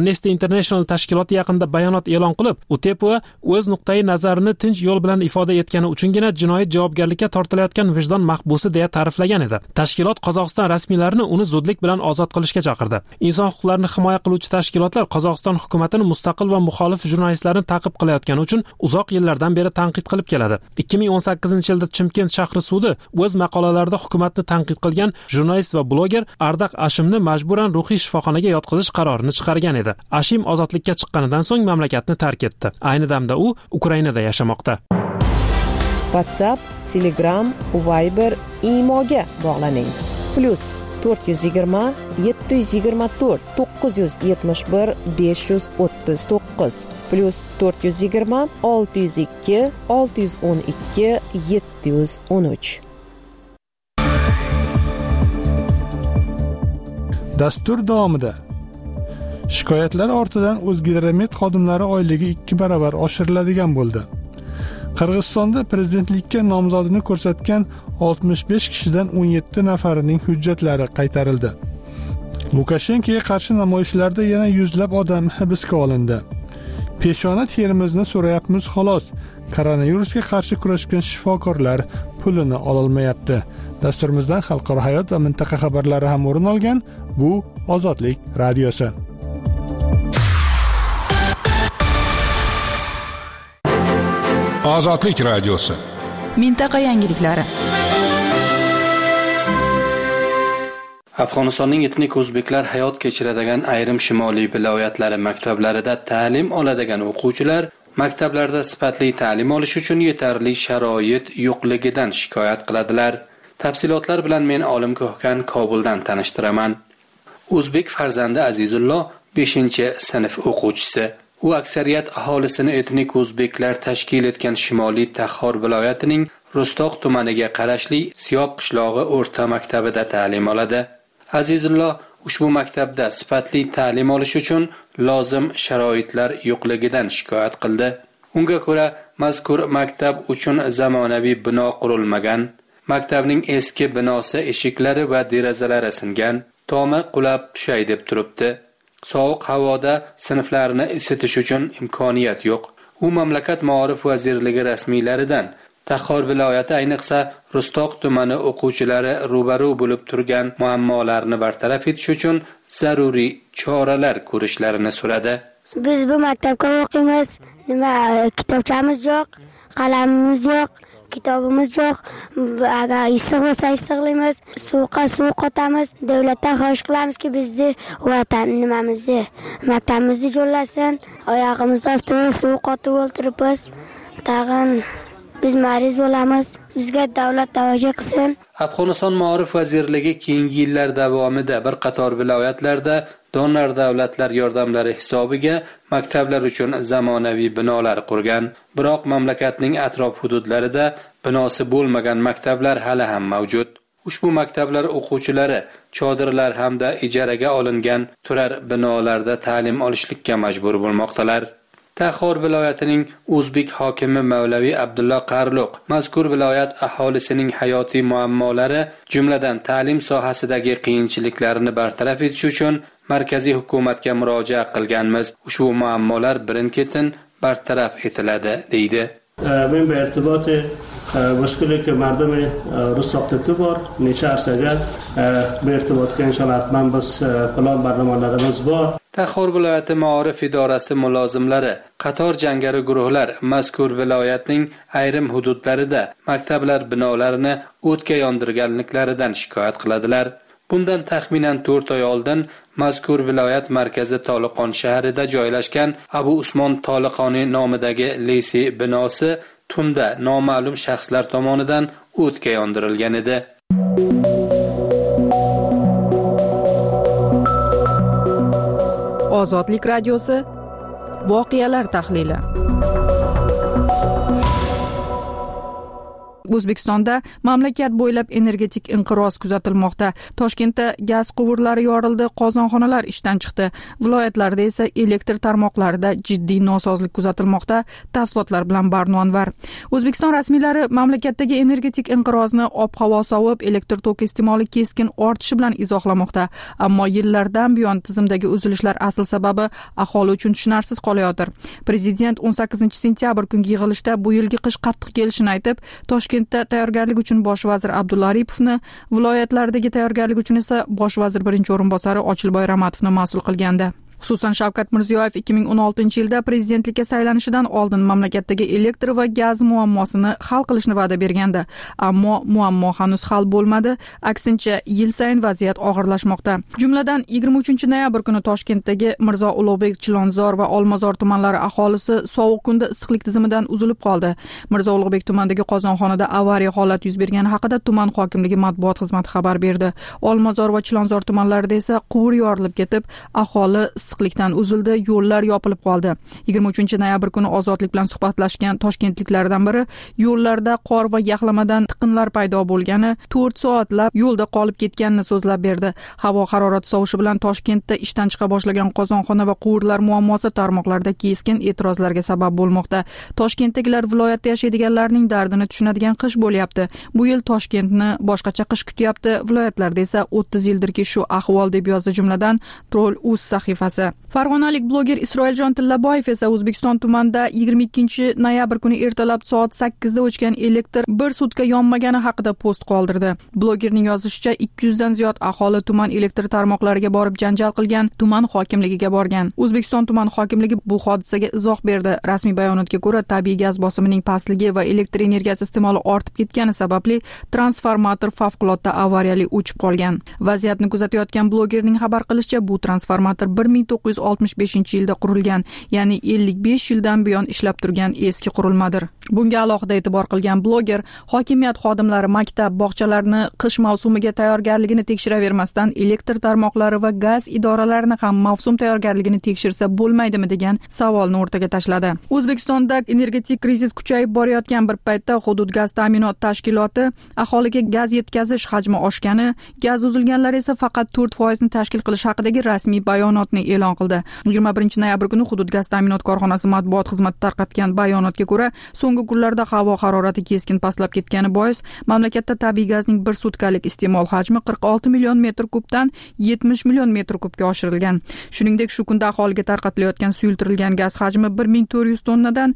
Amnesty International tashkiloti yaqinda bayonot e'lon qilib, Utepova o'z nuqtai nazarini tinch yo'l bilan ifoda etgani uchungina jinoyat javobgarlikka tortilayotgan vijdon mahbusi deya ta'riflagan edi. Tashkilot Qozog'iston rasmiylarini uni zudlik bilan ozod qilishga chaqirdi. Inson huquqlarini himoya qiluvchi tashkilotlar Qozog'iston hukumatini mustaqil va muxolif jurnalistlarni ta'qib qilayotgani uchun uzoq yillardan beri tanqid qilib keladi. 2018-yilda Chimkent shahri sudi o'z maqolalarida hukumatni tanqid qilgan jurnalist va bloger Ardaq Ashimni majburan ruhiy shifoxonaga yotqizish qarorini chiqargan edi. Ashim ozodlikka chiqqanidan so'ng mamlakatni tark etdi. Ayni damda u Ukrainada yashamoqda. WhatsApp, Telegram, Viber, Imoga bog'laning. +420 724 971 539 +420 602 612 713. Dastur davomida shikoyatlar ortidan O'zgidromet xodimlari oyligi 2 barobar oshiriladigan bo'ldi. Qirg'izistonda prezidentlikka nomzodini ko'rsatgan 65 kishidan 17 nafarining hujjatlari qaytarildi. Lukashenkoga qarshi namoyishlarda yana yuzlab odam hibsga olindi. Peshona terimizni so'rayapmiz xolos. Koronavirusga qarshi kurashgan shifokorlar pulini ololmayapti. Dasturimizdan xalqaro hayot va mintaqa xabarlari ham o'rin olgan. Bu Ozodlik radiosi. Ozodlik radiosi. Mintaqa yangiliklari. Afg'onistonning etnik o'zbeklar hayot kechiradigan ayrim shimoliy viloyatlari maktablarida ta'lim oladigan o'quvchilar maktablarda sifatli ta'lim olish uchun yetarli sharoit yo'qligidan shikoyat qiladilar. Tafsilotlar bilan men Olim Ko'hkan Kobuldan tanishtiraman. O'zbek farzandi Azizullo 5-sinf o'quvchisi. U aksariyat aholisini etnik o'zbeklar tashkil etgan Shimoliy Taxor viloyatining Rustoq tumaniga qarashli Siyob qishlog'i o'rta maktabida ta'lim oladi. Azizullo ushbu maktabda sifatli ta'lim olish uchun lozim sharoitlar yo'qligidan shikoyat qildi. Unga ko'ra, mazkur maktab uchun zamonaviy bino qurilmagan. Maktabning eski binosi eshiklari va derazalari singan, tomi qulab tushay deb turibdi. Sovuq havoda sinflarni isitish uchun imkoniyat yo'q. U mamlakat Ma'rif vazirligi rasmiylaridan Taxor viloyati ayniqsa Rustoq tumani o'quvchilari ro'baru bo'lib turgan muammolarni bartaraf etish uchun zaruriy choralar ko'rishlarini so'radi. Biz bu maktabga o'qiymiz. Kitobchamiz yo'q, qalamimiz yo'q, kitobimiz yo'q. Agar issiq bo'lsa issiqlaymiz, suv qotamiz. Davlatdan xohish qilamizki, bizni vatan maktabimizni jo'llasin. Oyog'imizda ostida suv qotib o'ltiribmiz. Tag'in biz mariz bo'lamiz. Bizga davlat tavoji qilsin. Afg'oniston Ma'rif vazirligi keyingi yillar davomida bir qator viloyatlarda donor davlatlar yordamlari hisobiga maktablar uchun zamonaviy binolar qurgan. Biroq mamlakatning atrof hududlarida binosi bo'lmagan maktablar hali ham mavjud. Ushbu maktablar o'quvchilari chodirlar hamda ijaraga olingan turar binolarda ta'lim olishlikka majbur bo'lmoqdalar. Taxor viloyatining o'zbek hokimi Mavlavi Abdulloh Qarluq mazkur viloyat aholisining hayotiy muammolari, jumladan ta'lim sohasidagi qiyinchiliklarni bartaraf etish uchun markaziy hukumatga murojaat qilganmiz. Ushbu muammolar birin-ketin bartaraf etiladi, deydi. Men bu irtibot mushkuli ki mardum Rustoqdagi bor, necha arsaga bu irtibotga inshaalloh biz plan barnomalarimiz bor. Taxor viloyati Ma'rif idorasi mulozimlari qator jangari guruhlar mazkur viloyatning ayrim hududlarida maktablar binolarini o'tga yondirganliklaridan shikoyat qiladilar. Bundan taxminan 4 oy oldin mazkur viloyat markazi Toliqon shahrida joylashgan Abu Usmon Toliqoni nomidagi lisey binosi tunda noma'lum shaxslar tomonidan o'tga yondirilgan edi. Ozodlik radiosi voqealar tahlili. O'zbekistonda mamlakat bo'ylab energetik inqiroz kuzatilmoqda. Toshkentda gaz quvurlari yorildi, qozonxonalar ishdan chiqdi. Viloyatlarda esa elektr tarmoqlarida jiddiy nosozlik kuzatilmoqda. Tafsilotlar bilan Barno Anvar. O'zbekiston rasmiylari mamlakatdagi energetik inqirozni ob-havo sovib, elektr toki iste'moli keskin ortishi bilan izohlamoqda. Ammo yillardan buyon tizimdagi uzilishlar asl sababi aholi uchun tushunarsiz qolayotir. Prezident 18-sentyabr kungi yig'ilishda bu yilgi qish qattiq kelishini aytib, Toshkentda tayyorgarlik uchun bosh vazir Abdulla Aripovni, viloyatlardagi tayyorgarlik uchun esa bosh vazir birinchi o'rinbosari Ochilboy Ramatovni mas'ul qilgandi. Xususan Shavkat Mirziyoyev 2016-yilda prezidentlikka saylanishidan oldin mamlakatdagi elektr va gaz muammosini hal qilishni va'da bergandi. Ammo muammo hanuz hal bo'lmadi. Aksincha, yil sayin vaziyat og'irlashmoqda. Jumladan 23-noyabr kuni Toshkentdagi Mirzo Ulug'bek, Chilonzor va Olmazor tumanlari aholisi sovuq kunda issiqlik tizimidan uzilib qoldi. Mirzo Ulug'bek tumanidagi qozonxonada avariya holati yuz bergani haqida tuman hokimligi matbuot xizmati xabar berdi. Olmazor va Chilonzor tumanlarida esa quvur yorilib ketib, aholi issiqlikdan uzildi, yo'llar yopilib qoldi. 23-noyabr kuni Ozodlik bilan suhbatlashgan toshkentliklardan biri yo'llarda qor va yaxlamadan tiqinlar paydo bo'lgani, 4 soatlab yo'lda qolib ketganini so'zlab berdi. Havo harorati sovishi bilan Toshkentda ishdan chiqa boshlagan qozonxona va quvurlar muammosi tarmoqlarda keskin e'tirozlarga sabab bo'lmoqda. Toshkentdagilar viloyatda yashaydiganlarning dardini tushunadigan qish bo'lyapti. Bu yil Toshkentni boshqacha qish kutyapti. Viloyatlarda esa 30 yildirki shu ahvol, deb yozdi jumladan Troll.uz sahifasi. Farg'onalik bloger Isroiljon Tillaboyev esa O'zbekiston tumanida 22-noyabr kuni ertalab soat 8 da o'chgan elektr bir sutka yonmagani haqida post qoldirdi. Blogerning yozishicha, 200 dan ziyod aholi tuman elektr tarmoqlariga borib janjal qilgan, tuman hokimligiga borgan. O'zbekiston tuman hokimligi bu hodisaga izoh berdi. Rasmiy bayonotga ko'ra, tabiiy gaz bosimining pastligi va elektr energiyasi iste'moli ortib ketgani sababli transformator favqulodda avariyali o'chib qolgan. Vaziyatni kuzatayotgan blogerning xabar qilishicha, bu transformator 1965-yilda qurilgan, ya'ni 55 yildan buyon ishlab turgan eski qurilmadir. Bunga alohida e'tibor qilgan bloger, hokimiyat xodimlari maktab, bog'chalarni qish mavsumiga tayyorgarligini tekshiravermasdan elektr tarmoqlari va gaz idoralarini ham mavsum tayyorgarligini tekshirsa bo'lmaydimi degan savolni o'rtaga tashladi. O'zbekistonda energetik krizis kuchayib borayotgan bir paytda Hudud gaz ta'minot tashkiloti aholiga gaz yetkazish hajmi oshgani, gaz uzilganlari esa faqat 4% ni tashkil qilish haqidagi rasmiy bayonotni e'lon qildi. 21-noyabr kuni Hudud gaz ta'minot korxonasi matbuot xizmati tarqatgan bayonotga ko'ra, so'nggi kunlarda havo harorati keskin pastlab ketgani bois mamlakatda tabiiy gazning bir sutkalik iste'mol hajmi 46 million metr kubdan 70 million metr kubga oshirilgan. Shuningdek, shu kunda aholiga tarqatilayotgan suyultirilgan gaz hajmi 1400 tonnadan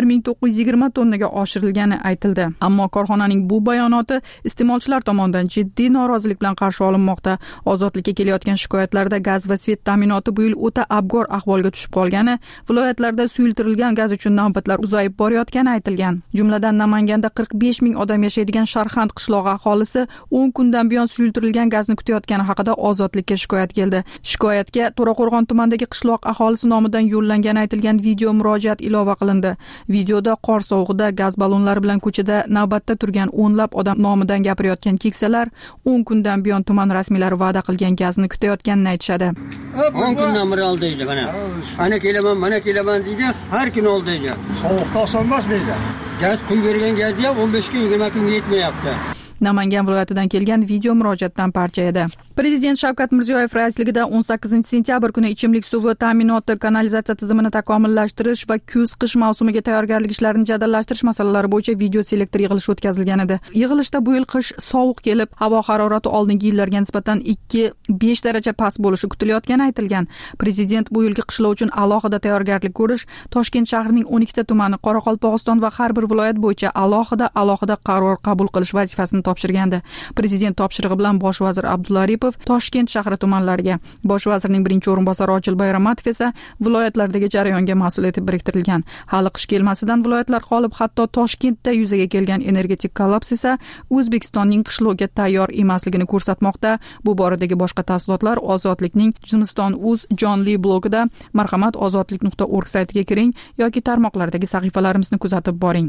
1920 tonnaga oshirilgani aytildi. Ammo korxonaning bu bayonoti iste'molchilar tomonidan jiddiy norozilik bilan qarshi olinmoqda. Ozodlikka kelayotgan shikoyatlarda gaz va svet ta'minoti bu yil o'ta abgor ahvolga tushib qolgani, viloyatlarda suyultirilgan gaz uchun navbatlar uzayib borayotgani aytilgan. Jumladan Namanganda 45 ming odam yashaydigan Sharxand qishlog'i aholisi 10 kundan buyon suyultirilgan gazni kutayotgani haqida Ozodlikka shikoyat keldi. Shikoyatga To'raqo'rg'on tumanidagi qishloq aholisi nomidan yo'llangani aytilgan video murojaat ilova qilindi. Videoda qor sovug'ida gaz ballonlari bilan ko'chada navbatda turgan o'nlab odam nomidan gapirayotgan keksalar 10 kundan buyon tuman rasmiylari va'da qilgan gazni kutayotganini aytishadi. 10 kundan beri oldaydi mana. Ana kelaman deydi, har kun oldaydi. Sovuqda oson emas bizda. Gaz quyib bergan gazni ham 15 kun 20 kunga yetmayapti. Namangan viloyatidan kelgan video murojaatdan parcha edi. Prezident Shavkat Mirziyoyev raisligida 18-sentyabr kuni ichimlik suvi ta'minoti, kanalizatsiya tizimini takomillashtirish va kuz-qish mavsumiga tayyorgarlik ishlarini jadallashtirish masalalari bo'yicha video selektor yig'ilishi o'tkazilgan edi. Yig'ilishda bu yil qish sovuq kelib, havo harorati oldingi yillarga nisbatan 2-5 daraja past bo'lishi kutilayotgani aytilgan. Prezident bu yilgi qishloq uchun alohida tayyorgarlik ko'rish, Toshkent shahrining 12 ta tumani, Qoraqalpog'iston va har bir viloyat bo'yicha alohida qaror qabul qilish vazifasini topshirgandi. Prezident topshirig'i bilan bosh vazir Abdulla Aripov Toshkent shahri tumanlariga, bosh vazirning birinchi o'rinbosari Ochilboy Ramatov esa viloyatlardagi jarayonga mas'ul etib biriktirilgan. Hali qish kelmasidan viloyatlar qolib, hatto Toshkentda yuzaga kelgan energetik kollaps esa O'zbekistonning qishloqga tayyor emasligini ko'rsatmoqda. Bu boradagi boshqa tafsilotlar Ozodlikning Zimiston.uz jonli blogida, marhamat ozodlik.org saytiga kiring yoki tarmoqlardagi sahifalarimizni kuzatib boring.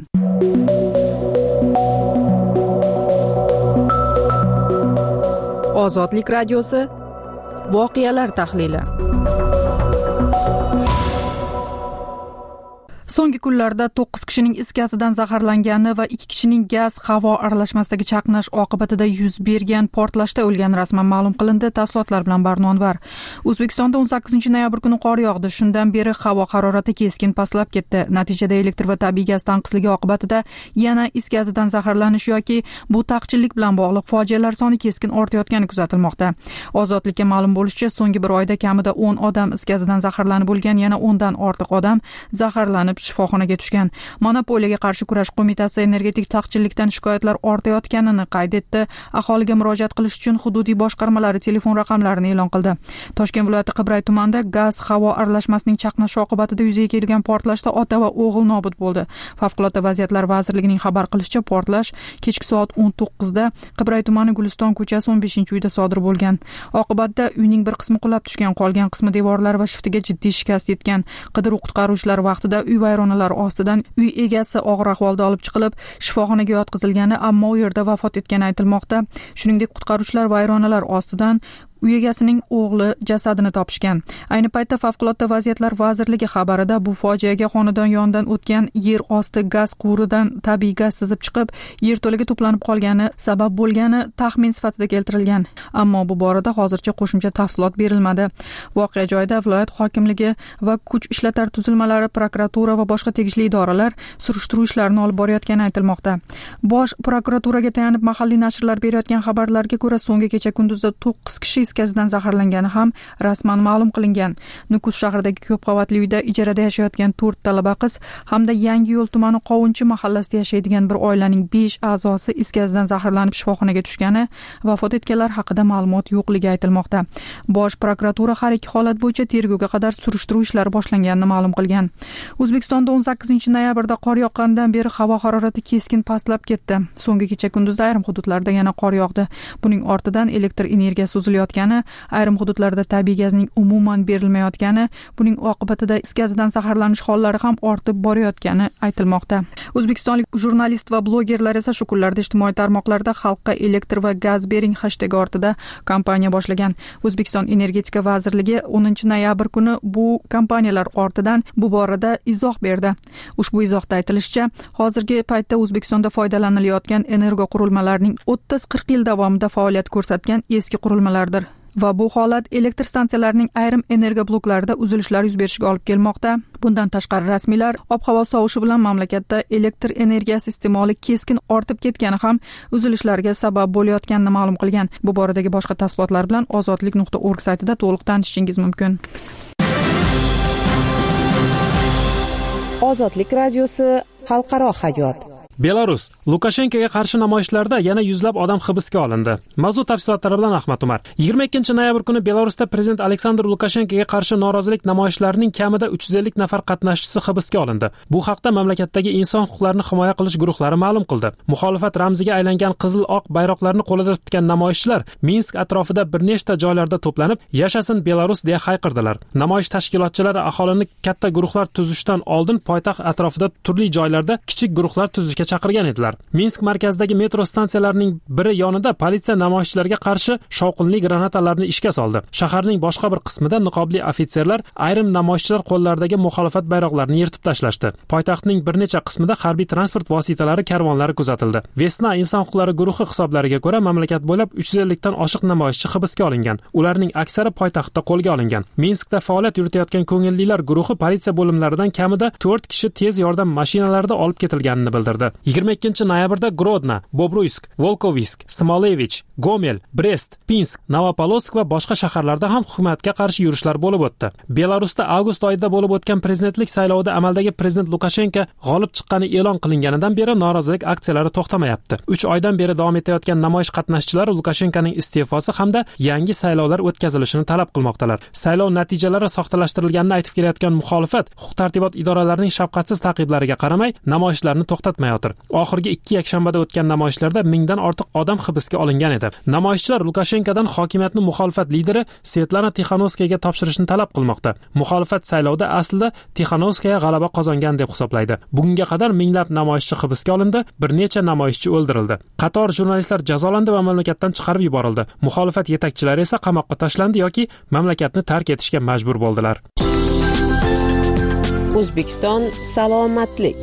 Ozodlik radiosi voqealar tahlili. So'nggi kunlarda 9 kishining is gazidan zaharlangani va 2 kishining gaz-havo aralashmasidagi chaqnash oqibatida yuz bergan portlashda o'lgani rasman ma'lum qilindi. Tafsilotlar bilan Barnonvar. O'zbekistonda 18 noyabr kuni qor yog'di. Shundan beri havo harorati keskin pastlab ketdi. Natijada elektr va tabiiy gaz tanqisligi oqibatida yana is gazidan zaharlanish yoki bu taqchillik bilan bog'liq fojialar soni keskin ortayotgani kuzatilmoqda. Ozodlikka ma'lum bo'lishicha, so'nggi bir oyda kamida 10 odam is gazidan zaharlanib bo'lgan, yana 10 dan ortiq odam zaharlanib shifoxonaga tushgan. Monopoliyaga qarshi kurash qo'mitasi energetik taqchillikdan shikoyatlar ortayotganini qayd etdi. Aholiga murojaat qilish uchun hududiy boshqarmalari telefon raqamlarini e'lon qildi. Toshkent viloyati Qibray tumanida gaz-havo aralashmasining chaqnashi oqibatida yuzaga kelgan portlashda ota va o'g'il nobud bo'ldi. Favqulodda vaziyatlar vazirligining xabar qilishicha, portlash kechki soat 19 da Qibray tumani Guliston ko'chasi 15-uyda sodir bo'lgan. Oqibatda uyning bir qismi qulab tushgan, qolgan qismi devorlari va shiftiga jiddiy shikast yetgan. Qidiruv-qutqaruvchilar vaqtida uy vayronalari ostidan uy egasi og'ir ahvolda olib chiqilib, shifoxonaga yotqizilgani, ammo u yerda vafot etgani aytilmoqda. Shuningdek, qutqaruvchilar vayronalar ostidan uy egasining o'g'li jasadini topishgan. Ayni paytda Favqulodda vaziyatlar vazirligi xabarida bu fojiaga xonadon yonidan o'tgan yer osti gaz quvuridan tabiiy gaz sizib chiqib, yerto'laga to'planib qolgani sabab bo'lgani taxmin sifatida keltirilgan. Ammo bu borada hozircha qo'shimcha tafsilot berilmadi. Voqea joyida viloyat hokimligi va kuch ishlatar tuzilmalari, prokuratura va boshqa tegishli idoralar surishtiruv ishlarini olib borayotgani aytilmoqda. Bosh prokuraturaga tayanib mahalliy nashrlar berayotgan xabarlarga ko'ra, so'nggi kecha kunduzda 9 kishi is gazidan zaharlangani ham rasman ma'lum qilingan. Nukus shahridagi ko'p qavatli uyda ijarada yashayotgan 4 talaba qiz hamda Yangiyo'l tumani Qovunchi mahallasida yashaydigan bir oilaning 5 a'zosi is gazidan zaharlanib shifoxonaga tushgani, vafot etganlar haqida ma'lumot yo'qligi aytilmoqda. Bosh prokuratura har ikki holat bo'yicha tergovga qadar surishtiruv ishlari boshlanganini ma'lum qilgan. O'zbekistonda 18 noyabrda qor yoqqanidan beri havo harorati keskin pastlab ketdi. So'nggi kecha kunduzda ayrim hududlarda yana qor yog'di. Buning ortidan elektr energiyasi uzilayotgani, ayrim hududlarda tabiiy gazning umuman berilmayotgani, buning oqibatida is gazidan zaharlanish hollari ham ortib borayotgani aytilmoqda. O'zbekistonlik jurnalist va blogerlar esa shu kunlarda ijtimoiy tarmoqlarda xalqqa elektr va gaz bering hashtagi ortida kampaniya boshlagan. O'zbekiston energetika vazirligi 10 noyabr kuni bu kampaniyalar ortidan bu borada izoh berdi. Ushbu izohda aytilishicha, hozirgi paytda O'zbekistonda foydalanilayotgan energo qurilmalarining 30-40 yil davomida faoliyat ko'rsatgan eski qurilmalardir. Va bu holat elektr stansiyalarining ayrim energiya bloklarida uzilishlar yuz berishiga olib kelmoqda. Bundan tashqari rasmiylar ob-havo sovishi bilan mamlakatda elektr energiyasi iste'moli keskin ortib ketgani ham uzilishlarga sabab bo'layotganini ma'lum qilgan. Bu boradagi boshqa tafsilotlar bilan ozodlik.org saytida to'liq tanishishingiz mumkin. Ozodlik radiosi xalqaro hayot. Belarus Lukashenkoga qarshi namoyishlarda yana yuzlab odam hibsga olindi. Mavzu tafsilotlari bilan Ahmad Umar. 22 noyabr kuni Belarusda prezident Aleksandr Lukashenkoga qarshi norozilik namoyishlarining kamida 350 nafar qatnashchisi hibsga olindi. Bu haqda mamlakatdagi inson huquqlarini himoya qilish guruhlari ma'lum qildi. Muxolifat ramziga aylangan qizil-oq bayroqlarni qo'lida tutgan namoyishchilar Minsk atrofida bir nechta joylarda to'planib, "Yashasin Belarus" deya hayqirdilar. Namoyish tashkilotchilari aholini katta guruhlar tuzishdan oldin poytaxt atrofida turli joylarda kichik guruhlar tuzishga chaqirgan edilar. Minsk markazidagi metro stansiyalarining biri yonida politsiya namoyishchilarga qarshi shovqinli granatalarni ishga soldi. Shaharning boshqa bir qismida niqobli ofitserlar ayrim namoyishchilar qo'llaridagi muxolifat bayroqlarini yirtib tashlashdi. Poytaxtning bir necha qismida harbiy transport vositalari karvonlari kuzatildi. Vesna inson huquqlari guruhi hisoblariga ko'ra, mamlakat bo'ylab 350 dan oshiq namoyishchi hibsga olingan. Ularning aksari poytaxtda qo'lga olingan. Minskda faoliyat yuritayotgan ko'ngillilar guruhi politsiya bo'limlaridan kamida 4 kishi tez yordam mashinalarida olib ketilganini bildirdi. 22 noyabrda Grodno, Bobruisk, Volkovisk, Smolevich, Gomel, Brest, Pinsk, Novopolotsk va boshqa shaharlarda ham hukumatga qarshi yurishlar bo'lib o'tdi. Belarusda avgust oyida bo'lib o'tgan prezidentlik saylovida amaldagi prezident Lukashenko g'olib chiqqani e'lon qilinganidan beri norozilik aksiyalari to'xtamayapti. 3 oydan beri davom etayotgan namoyish qatnashchilari Lukashenkoning iste'fosi hamda yangi saylovlar o'tkazilishini talab qilmoqdalar. Saylov natijalari soxtalashtirilganini aytib kelayotgan muxolifat huquq-tartibot idoralarining shafqatsiz taqiblariga qaramay namoyishlarni to'xtatmayapti. Oxirgi 2 yakshanbada o'tgan namoyishlarda 1000 dan ortiq odam hibsga olingan edi. Namoyishchilar Lukashenkodan hokimiyatni muxolifat lideri Svetlana Tixanovskayaga topshirishni talab qilmoqda. Muxolifat saylovda aslida Tixanovskaya g'alaba qozongan deb hisoblaydi. Bugunga qadar minglab namoyishchi hibsga olindi, bir necha namoyishchi o'ldirildi. Qator jurnalistlar jazolandi va mamlakatdan chiqarib yuborildi. Muxolifat yetakchilari esa qamoqqa tashlandi yoki mamlakatni tark etishga majbur bo'ldilar. O'zbekiston salomatlik.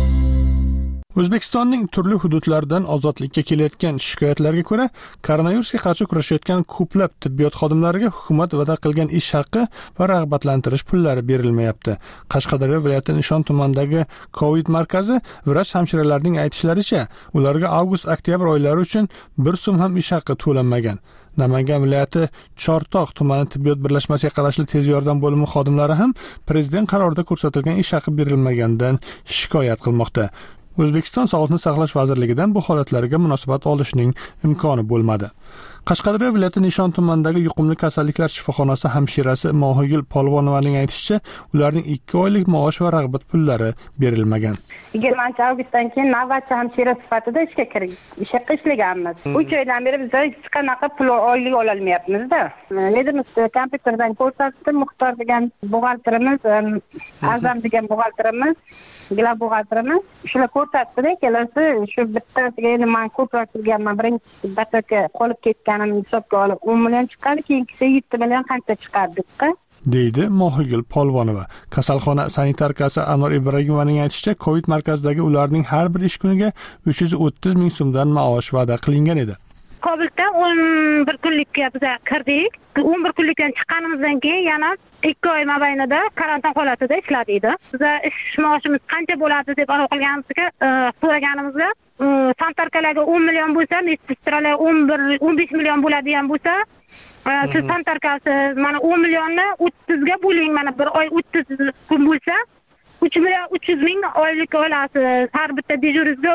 O'zbekistonning turli hududlaridan ozodlikka kelayotgan shikoyatlarga ko'ra, koronavirusga qarshi kurashayotgan ko'plab tibbiyot xodimlariga hukumat va'da qilgan ish haqi va rag'batlantirish pullari berilmayapti. Qashqadaryo viloyati Nishon tumanidagi COVID markazi vrach hamshiralarning aytishlaricha, ularga avgust-oktyabr oylari uchun 1 so'm ham ish haqi to'lanmagan. Namangan viloyati Chortoq tumani tibbiyot birlashmasiga qarashli tez yordam bo'limi xodimlari ham prezident qarorida ko'rsatilgan ish haqi berilmaganidan shikoyat qilmoqda. O'zbekiston Sog'liqni saqlash vazirligidan bu holatlarga munosabat olishning imkoni bo'lmadi. Qashqadaryo viloyati Nishon tumanidagi yuqumli kasalliklar shifoxonasi hamshirasi Mohigul Polvonovaning aytishicha, ularning 2 oylik maosh va rag'bat pullari berilmagan. 20 avgustdan keyin navbatchi hamshira sifatida ishga ishlaganmiz. 3 oydan beri biz hech qanaqa pul oylik ola olmayapmiz-da. Nedimiz kompyuterdan ko'rsatdi, Muxtor degan buxgalterimiz, Azam degan buxgalterimiz, Gila buxgalterimiz shular ko'rsatdi-da, kelasi shu bittasiga endi men ko'proq qilganman, birinchi bataka qolib ketganim hisobga olib 10 million chiqqan, keyingisi 7 million qancha chiqardik-da. deydi Mohigul Polvonova. Kasalxona sanitarkasi Anor Ibragimovaning aytishicha, COVID markazidagi ularning har bir ish kuniga 330 ming so'mdan maosh va'da qilingan edi. Kobulda 11 kunlikka biz kirdik. 11 kunlikdan chiqqanimizdan keyin yana 2 oy mobaynida karantin holatida ishladik. Biz ish maoshimiz qancha bo'ladi deb aniq qilganimizga so'raganimizda, sanitarkalarga 10 million bo'lsa, medsestralar 15 million bo'ladigan bo'lsa, siz sanitarkasi mana 10 millionni 30 ga bo'ling, mana bir oy 30 kun bo'lsa 300 ming oylik olasiz. Har bitta dejurizga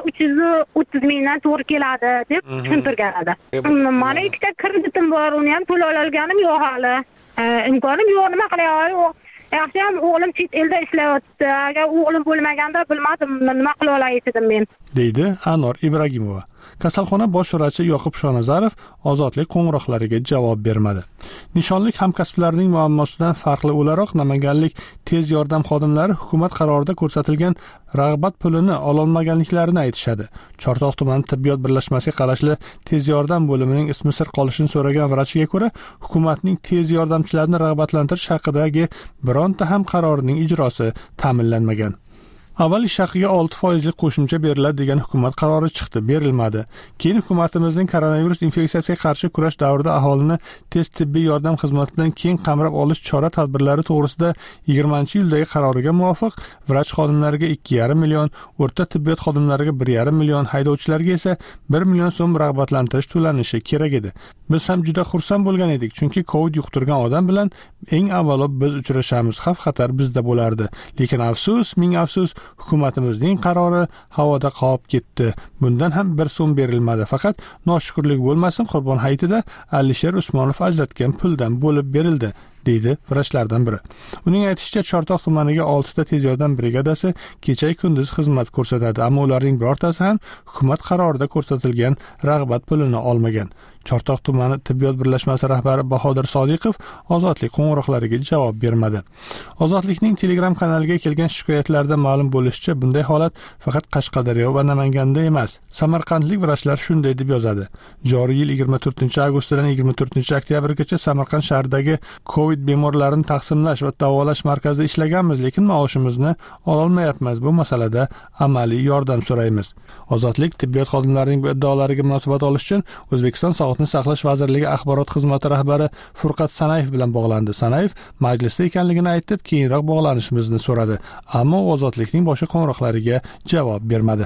330 mingdan to'g'ri keladi deb tushuntirgan edi. Mana ikkita kreditim bor, uni ham to'la olganim yo'q hali. Imkonim yo'q, nima qilay? Yaxshi ham o'g'lim chet elda ishlayapti. Agar o'g'lim bo'lmaganda bilmadim nima qila olay edim men, deydi Anor Ibragimova. Kasalxona bosh vrachi Yoqub Shonazarov ozodlik qo'ng'iroqlariga javob bermadi. Nishonlik hamkasblarining muammosidan farqli o'laroq namanganlik tez yordam xodimlari hukumat qarorida ko'rsatilgan rag'bat pulini ololmaganliklarini aytishadi. Chortoq tumani tibbiyot birlashmasiga qarashli tez yordam bo'limining ismi sir qolishini so'ragan vrachiga ko'ra, hukumatning tez yordamchilarni rag'batlantirish haqidagi bironta ham qarorining ijrosi ta'minlanmagan. Avval ish haqiga 6% qo'shimcha beriladi degan hukumat qarori chiqdi, berilmadi. Keyin hukumatimizning koronavirus infeksiyasiga qarshi kurash davrida aholini tez tibbiy yordam xizmatidan keng qamrab olish chora-tadbirlari to'g'risida 20-yildagi qaroriga muvofiq vrach xodimlariga 2,5 million, o'rta tibbiyot xodimlariga 1,5 million, haydovchilarga esa 1 million so'm rag'batlantirish to'lanishi kerak edi. Biz ham juda xursand bo'lgan edik, chunki COVID yuqtirgan odam bilan eng avvalo biz uchrashamiz, xavf-xatar bizda bo'lardi. Lekin afsus, ming afsus, hukumatimizning qarori havoda qolib ketdi. Bundan ham 1 so'm berilmadi. Faqat noshukrlik bo'lmasin, Qurbon hayitida Alisher Usmonov ajratgan puldan bo'lib berildi, deydi vrachlardan biri. Uning aytishicha, Chortoq tumaniga 6 ta tez yordam brigadasi kecha-kunduz xizmat ko'rsatadi, ammo ularning birortasi ham hukumat qarorida ko'rsatilgan rag'bat pulini olmagan. Chortoq tumani tibbiyot birlashmasi rahbari Bahodir Sodiqov ozodlik qo'ng'iroqlariga javob bermadi. Ozodlikning Telegram kanaliga kelgan shikoyatlarda ma'lum bo'lishicha, bunday holat faqat Qashqadaryo va Namanganda emas. Samarqandlik vrachlar shunday deb yozadi. Joriy yil 24-avgustdan 24-oktyabrgacha Samarqand shahridagi COVID bemorlarini taqsimlash va davolash markazida ishlaganmiz, lekin maoshimizni ololmayapmiz. Bu masalada amaliy yordam so'raymiz. Ozodlik tibbiyot xodimlarining bu iddaolariga munosabat olish uchun O'zbekiston Sog'liqni saqlash vazirligi axborot xizmati rahbari Furqat Sanayev bilan bog'landi. Sanayev majlisda ekanligini aytib, keyinroq bog'lanishimizni so'radi, ammo ozodlikning boshqa qo'ng'iroqlariga javob bermadi.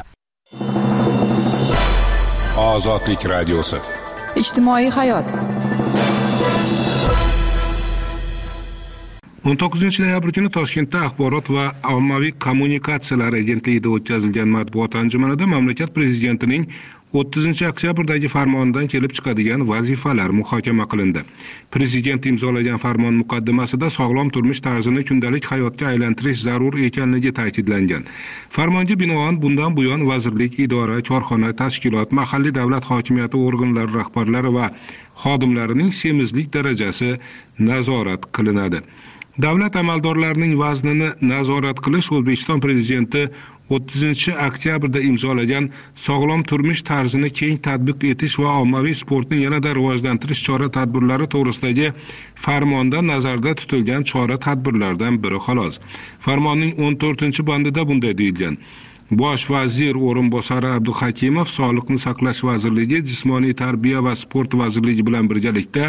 Ozodlik radiosi. Ijtimoiy hayot. 19-noyabr kuni Toshkentda Axborot va ommaviy kommunikatsiyalar agentligida o'tkazilgan matbuot anjumanida mamlakat prezidentining 30-oktyabrdagi farmonidan kelib chiqadigan vazifalar muhokama qilindi. Prezident imzolagan farmon muqaddimasida sog'lom turmush tarzini kundalik hayotga aylantirish zarur ekanligi ta'kidlangan. Farmonga binoan bundan buyon vazirlik, idora, korxona, tashkilot, mahalliy davlat hokimiyati organlari rahbarlari va xodimlarining semizlik darajasi nazorat qilinadi. Davlat amaldorlarining vaznini nazorat qilish O'zbekiston prezidenti 30-oktyabrda imzolagan sog'lom turmush tarzini keng tatbiq etish va ommaviy sportni yanada rivojlantirish chora-tadbirlari to'g'risidagi farmonda nazarda tutilgan chora-tadbirlardan biri xolos. Farmonning 14-bandida bunday deyilgan: Bosh vazir o'rinbosari Abduhakimov Sog'liqni saqlash vazirligi, Jismoniy tarbiya va sport vazirligi bilan birgalikda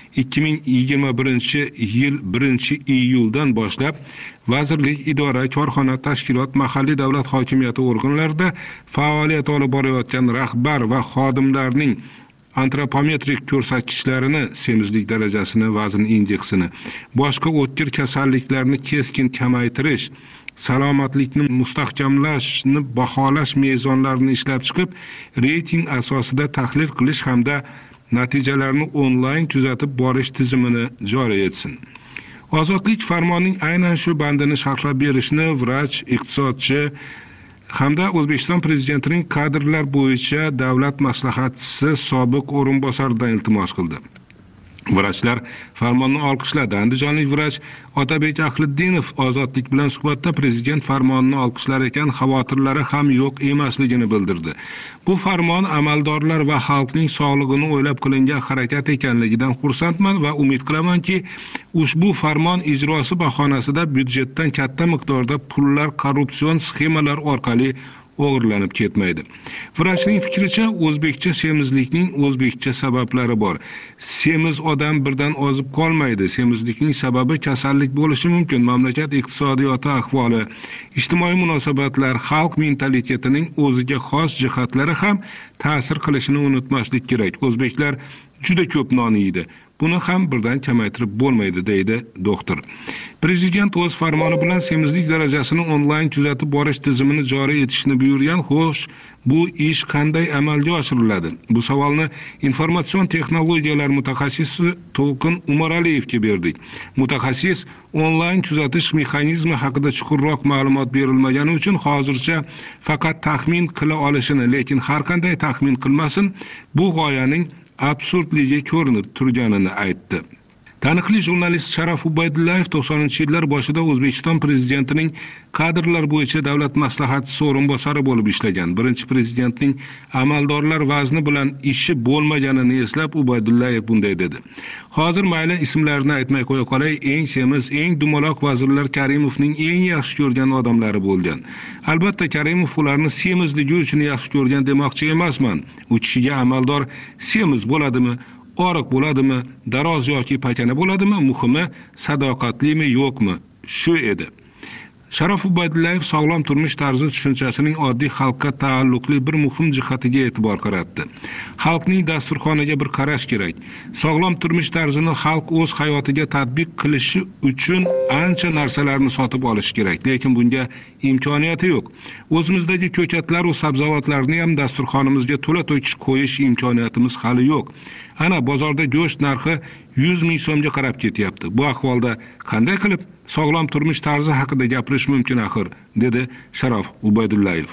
2021-yil 1-iyuldan boshlab vazirlik, idora, korxona, tashkilot, mahalliy davlat hokimiyati organlarida faoliyat olib borayotgan rahbar va xodimlarning antropometrik ko'rsatkichlarini, semizlik darajasini, vazn indeksini, boshqa o'tkir kasalliklarni keskin kamaytirish, salomatlikni mustahkamlashni baholash mezonlarini ishlab chiqib, reyting asosida tahlil qilish hamda natijalarni onlayn kuzatib borish tizimini joriy etsin. Ozodlik farmonining aynan shu bandini sharhlab berishni vrach, iqtisodchi hamda O'zbekiston prezidentining kadrlar bo'yicha davlat maslahatchisi sobiq o'rinbosaridan iltimos qildi. Vrachlar farmonni olqishladi. Andijonlik vrach Otabek Ahliddinov Ozodlik bilan suhbatda prezident farmonini olqishlar ekan, xavotirlari ham yo'q emasligini bildirdi. Bu farmon amaldorlar va xalqning sog'lig'ini o'ylab qilingan harakat ekanligidan xursandman va umid qilamanki, ushbu farmon ijrosi bahonasida byudjetdan katta miqdorda pullar korrupsion sxemalar orqali o'g'irlanib ketmaydi. Vrachning fikricha, o'zbekcha semizlikning o'zbekcha sabablari bor. Semiz odam birdan ozib qolmaydi. Semizlikning sababi kasallik bo'lishi mumkin. Mamlakat iqtisodiyoti ahvoli, ijtimoiy munosabatlar, xalq mentalitetining o'ziga xos jihatlari ham ta'sir qilishini unutmaslik kerak. O'zbeklar juda ko'p non yeydi. Buni ham birdan kamaytirib bo'lmaydi, deydi doktor. Prezident o'z farmoni bilan semizlik darajasini onlayn kuzatib borish tizimini joriy etishni buyurgan. Xo'sh, bu ish qanday amalga oshiriladi? Bu savolni informatsion texnologiyalar mutaxassisi To'lqin Umaraliyevga berdik. Mutaxassis onlayn kuzatish mexanizmi haqida chuqurroq ma'lumot berilmagani uchun hozircha faqat taxmin qila olishini, lekin har qanday taxmin qilmasin, bu g'oyaning absurdligi ko'rinib turganini aytdi. Taniqli jurnalist Sharof Ubaydullayev 90-yillar boshida O'zbekiston prezidentining kadrlar bo'yicha davlat maslahatchisi o'rinbosari bo'lib ishlagan. Birinchi prezidentning amaldorlar vazni bilan ishi bo'lmaganini eslab Ubaydullayev bunday dedi: Hozir mayli ismlarini aytmay qo'ya qolay, eng semiz, eng dumaloq vazirlar Karimovning eng yaxshi ko'rgan odamlari bo'lgan. Albatta, Karimov ularni semizligi uchun yaxshi ko'rgan demoqchi emasman. U kishiga amaldor semiz bo'ladimi, oriq bo'ladimi, daroz yoki pakana bo'ladimi, muhimi sadoqatlimi yo'qmi, shu edi. Sharof Ubaydullayev sog'lom turmush tarzi tushunchasining oddiy xalqqa taalluqli bir muhim jihatiga e'tibor qaratdi. Xalqning dasturxoniga bir qarash kerak. Sog'lom turmush tarzini xalq o'z hayotiga tatbiq qilishi uchun ancha narsalarni sotib olish kerak, lekin bunga imkoniyati yo'q. O'zimizdagi ko'katlar va sabzavotlarni ham dasturxonimizga to'la-to'kis qo'yish imkoniyatimiz hali yo'q. Ana bozorda go'sht narxi 100 ming so'mga qarab ketyapti. Bu ahvolda qanday qilib sog'lom turmush tarzi haqida gapirish mumkin axir, dedi Sharof Ubaydullayev.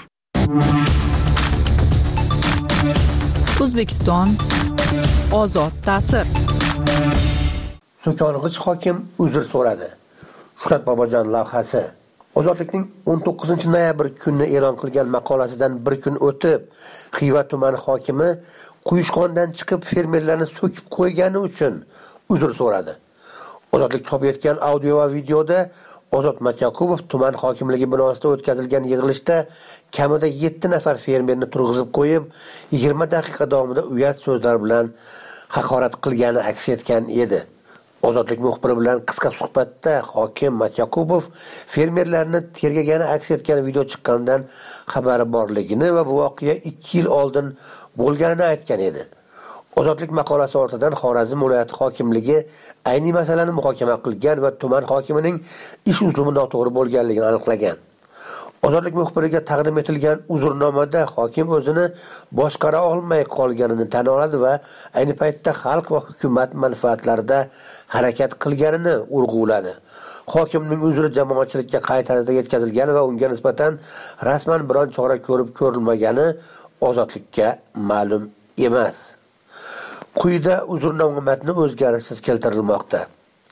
O'zbekiston ozod ta'sir. So'kong'ich hokim uzr so'radi. Shuhrat Bobojon lavhasi. Ozodlikning 19-noyabr kuni e'lon qilgan maqolasidan bir kun o'tib, Xiva tumani hokimi Quyushqondan chiqib fermerlarni so'kib qo'ygani uchun uzr so'radi. Ozodlik chop etgan audio va videoda Ozod Matyakubov tuman hokimligi binosida o'tkazilgan yig'ilishda kamida 7 nafar fermerni turg'izib qo'yib, 20 daqiqa davomida uyat so'zlar bilan haqorat qilgani aks etgan edi. Ozodlik muxbiri bilan qisqa suhbatda hokim Matyakubov fermerlarni tergagani aks etgan video chiqqanidan xabari borligini va bu voqea 2 yil oldin bo'lganini aytgan edi. Ozodlik maqolasi ortidan Xorazm viloyati hokimligi ayni masalani muhokama qilgan va tuman hokimining ish uslubi noto'g'ri bo'lganligini aniqlagan. Ozodlik muxbiriga taqdim etilgan uzrnomada hokim o'zini boshqara olmay qolganini tan oladi va ayni paytda xalq va hukumat manfaatlarida harakat qilganini urg'uladi. Hokimning uzri jamoatchilikka qay tarzda yetkazilgani va unga nisbatan rasman biron chora ko'rib ko'rilmagani Ozodlikka ma'lum emas. Quyida uzrnoma matni o'zgarishsiz keltirilmoqda.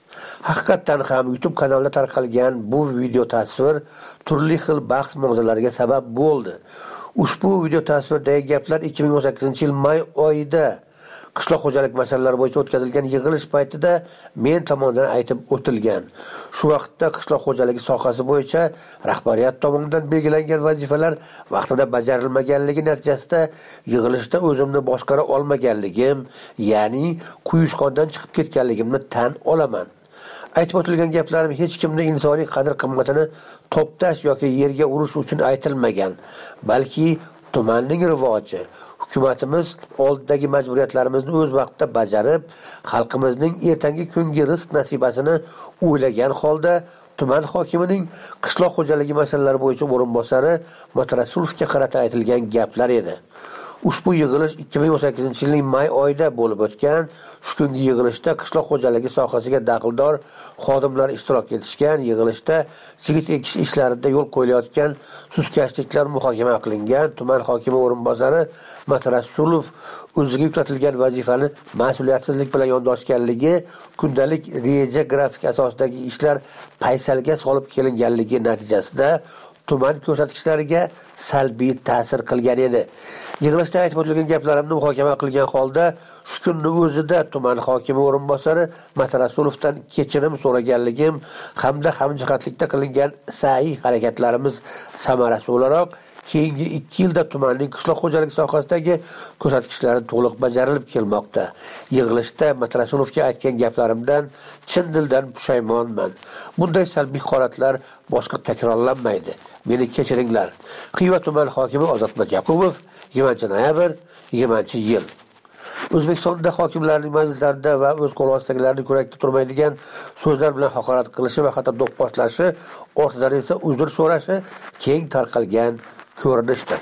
Haqiqatan ham YouTube kanalida tarqalgan bu video tasvir turli xil bahs mavzulariga sabab bo'ldi. Ushbu video tasvirdagi gaplar 2018-yil may oyida qishloq xo'jalik masalalari bo'yicha o'tkazilgan yig'ilish paytida men tomonidan aytib o'tilgan. Shu vaqtda qishloq xo'jaligi sohasi bo'yicha rahbariyat tomonidan belgilangan vazifalar vaqtida bajarilmaganligi natijasida yig'ilishda o'zimni boshqara olmaganligim, ya'ni quyushqondan chiqib ketganligimni tan olaman. Aytib o'tilgan gaplarim hech kimning insoniy qadr-qimmatini toptash yoki yerga urish uchun aytilmagan, balki tumanning rivoji, hukumatimiz oldidagi majburiyatlarimizni o'z vaqtida bajarib, xalqimizning ertangi kungi rizq nasibasini o'ylagan holda tuman hokimining qishloq xo'jaligi masalalari bo'yicha o'rinbosari Matrasulovga qarata aytilgan gaplar edi. Ushbu yig'ilish 2018-yilning may oyida bo'lib o'tgan. Shu kungi yig'ilishda qishloq xo'jaligi sohasiga daxldor xodimlar ishtirok etishgan. Yig'ilishda chigit ekish ishlarida yo'l qo'yilayotgan sustkashliklar muhokama qilingan. Tuman hokimi o'rinbosari Matrasulov o'ziga yuklatilgan vazifani mas'uliyatsizlik bilan yondoshganligi, kundalik reja grafik asosidagi ishlar paysalga solib kelinganligi natijasida tuman ko'rsatkichlariga salbiy ta'sir qilgan edi. Yig'ilishda aytib o'tilgan gaplarimni muhokama qilgan holda shu kunni o'zida tuman hokimi o'rinbosari Matrasulovdan kechirim so'raganligim hamda hamjihatlikda qilingan sa'iy harakatlarimiz samarasi o'laroq keyingi 2 yilda tumanning qishloq xo'jaligi sohasidagi ko'rsatkichlari to'liq bajarilib kelmoqda. Yig'ilishda Matrasulovga aytgan gaplarimdan chin dildan pushaymonman. Bunday salbiy holatlar boshqa takrorlanmaydi. Meni kechiringlar. Xiva tuman hokimi Ozodbek Yaqubov, 20-noyabr 20-yil. O'zbekistonda hokimlarning majlislarida va o'z qo'l ostidagilarni ko'rakda turmaydigan so'zlar bilan haqorat qilishi va hatto do'pposlashi, ortidan esa uzr so'rashi keng tarqalgan ko'rinishdir.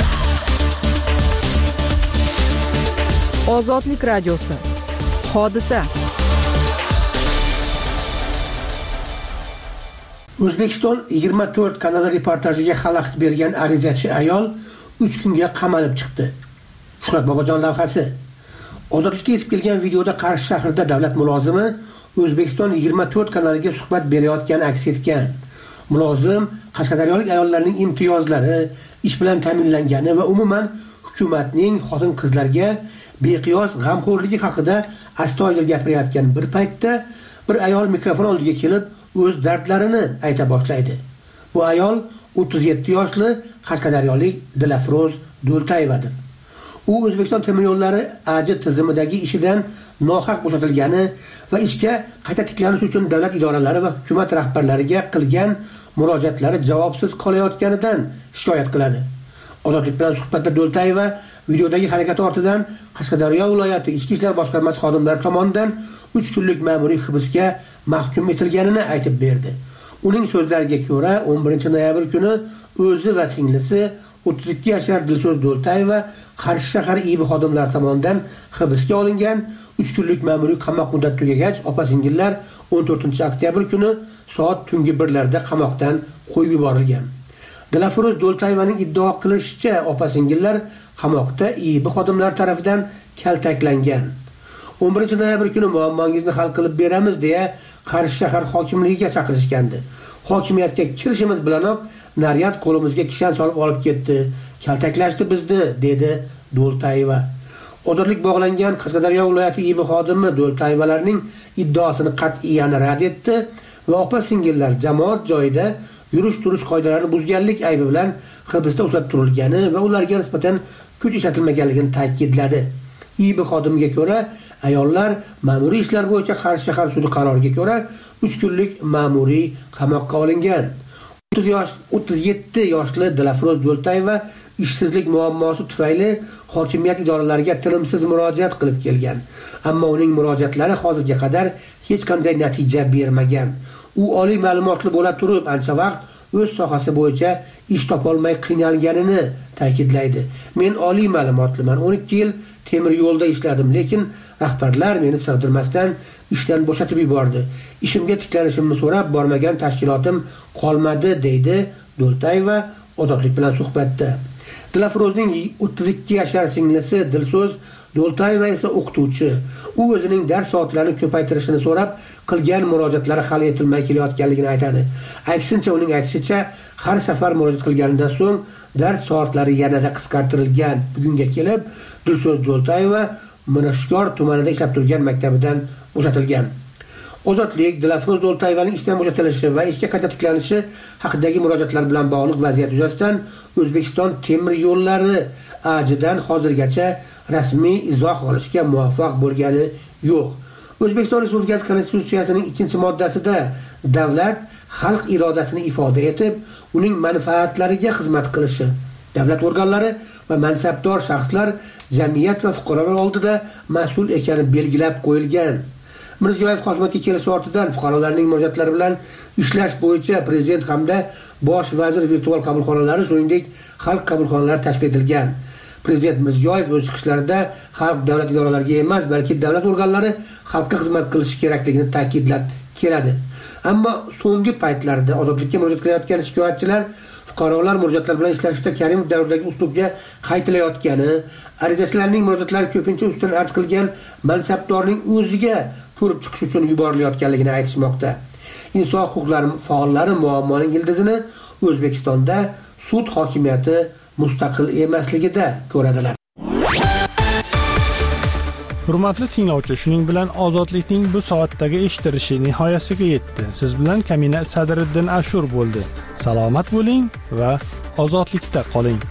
Ozodlik radiosi. Hodisa. O'zbekiston 24 kanali reportajiga xalaqit bergan arizachi ayol 3 kunga qamalib chiqdi. Shuhrat Bobojon lavhasi. Ozodlikka yetib kelgan videoda Qarshi shahrida davlat mulozimi O'zbekiston 24 kanaliga suhbat berayotgani aks etgan. Mulozim qashqadaryolik ayollarning imtiyozlari, ish bilan ta'minlangani va umuman hukumatning xotin-qizlarga beqiyos g'amxo'rligi haqida astoydil gapirayotgan bir paytda bir ayol mikrofon oldiga kelib o'z dardlarini ayta boshlaydi. Bu ayol 37 yoshli qashqadaryolik Dilafroz Do'ltayevadir. U O'zbekiston temir yo'llari AJ tizimidagi ishidan nohaq bo'shatilgani va ishga qayta tiklanish uchun davlat idoralari va hukumat rahbarlariga qilgan murojaatlari javobsiz qolayotganidan shikoyat qiladi. Ozodlik bilan suhbatda Do'ltayeva videodagi harakat ortidan Qashqadaryo viloyati Ichki ishlar boshqarmasi xodimlari tomonidan 3 kunlik ma'muriy hibsga mahkum etilganini aytib berdi. Uning so'zlariga ko'ra 11-noyabr kuni o'zi va singlisi 32 yoshli Dilso'z Do'ltayeva Qarshi shahar IIB xodimlari tomonidan hibsga olingan. 3 kunlik ma'muriy qamoq muddati tugagach, opa-singillar 14-oktyabr kuni soat tungi 1larda qamoqdan qo'yib yuborilgan. Dilafroz Do'ltayevaning iddao qilishicha, opa-singillar qamoqda IIB xodimlari tomonidan kaltaklangan. 11-noyabr kuni muammongizni hal qilib beramiz deya Qarshi shahar hokimligiga chaqirishgandi. Hokimiyatga kirishimiz bilanoq naryad qo'limizga kishan solib olib ketdi, kaltaklashdi bizni, dedi Do'ltayeva. Ozodlik bog'langan Qashqadaryo viloyati IIB xodimi Do'ltayevalarning iddaosini qat'iyan rad etdi va opa-singillar jamoat joyida yurish-turish qoidalarini buzganlik aybi bilan hibsda ushlab turilgani va ularga nisbatan kuch ishlatilmaganligini ta'kidladi. IIB xodimiga ko'ra, ayollar ma'muriy ishlar bo'yicha Qarshi shahar sudi qaroriga ko'ra 3 kunlik ma'muriy qamoqqa olingan. 37 yoshli Dilafroz Do'ltayeva ishsizlik muammosi tufayli hokimiyat idoralariga tinimsiz murojaat qilib kelgan. Ammo uning murojaatlari hozirga qadar hech qanday natija bermagan. U oliy ma'lumotli bo'la turib, ancha vaqt o'z sohasi bo'yicha ish topolmay qiynalganini ta'kidlaydi. Men oliy ma'lumotliman, 12 yil temir yo'lda ishladim, lekin rahbarlar meni sig'dirmasdan ishdan bo'shatib yubordi. Ishimga tiklanishimni so'rab bormagan tashkilotim qolmadi, deydi Do'ltayeva Ozodlik bilan suhbatda. Dilafrozning 32 yoshli singlisi Dilso'z Do'ltayeva esa o'qituvchi. U o'zining dars soatlarini ko'paytirishini so'rab, qilgan murojaatlari hal etilmay kelayotganligini aytadi. Aksincha, uning aytishicha, har safar murojaat qilganidan so'ng dars soatlari yanada qisqartirilgan. Bugunga kelib, Dilso'z Do'ltayeva Mirishkor tumanida ishlab turgan maktabidan bo'shatilgan. Ozodlik Dilafroz Do'ltayevaning ishdan bo'shatilishi va ishga qayta tiklanishi haqidagi murojaatlar bilan bog'liq vaziyat yuzasidan O'zbekiston temir yo'llari AJdan hozirgacha rasmiy izoh olishga muvaffaq bo'lgani yo'q. O'zbekiston Respublikasi Konstitutsiyasining 2-moddasida davlat xalq irodasini ifoda etib, uning manfaatlariga xizmat qilishi, davlat organlari va mansabdor shaxslar jamiyat va fuqarolar oldida mas'ul ekani belgilab qo'yilgan. Mirziyoyev hokimiyatga kelishi ortidan fuqarolarning murojaatlari bilan ishlash bo'yicha prezident hamda bosh vazir virtual qabulxonalari, shuningdek xalq qabulxonalari tashkil etilgan. Prezident Mirziyoyev o'z chiqishlarida xalq davlat idoralariga emas, balki davlat organlari xalqqa xizmat qilishi kerakligini ta'kidlab keladi. Ammo so'nggi paytlarda ozodlikka murojaat qilayotgan shikoyatchilar fuqarolar murojaatlar bilan ishlashda Karimov davridagi uslubga qaytilayotgani, arizachilarning murojaatlari ko'pincha ustidan arz qilgan mansabdorning o'ziga ko'rib chiqish uchun yuborilayotganligini aytishmoqda. Inson huquqlari faollari muammoning ildizini O'zbekistonda sud hokimiyati mustaqil emasligida ko'radilar. Hurmatli tinglovchi, shuning bilan ozodlikning bu soatdagi eshitilishi nihoyasiga yetdi. Siz bilan Kamina Sadriddin Ashur bo'ldi. Salomat bo'ling va ozodlikda qoling.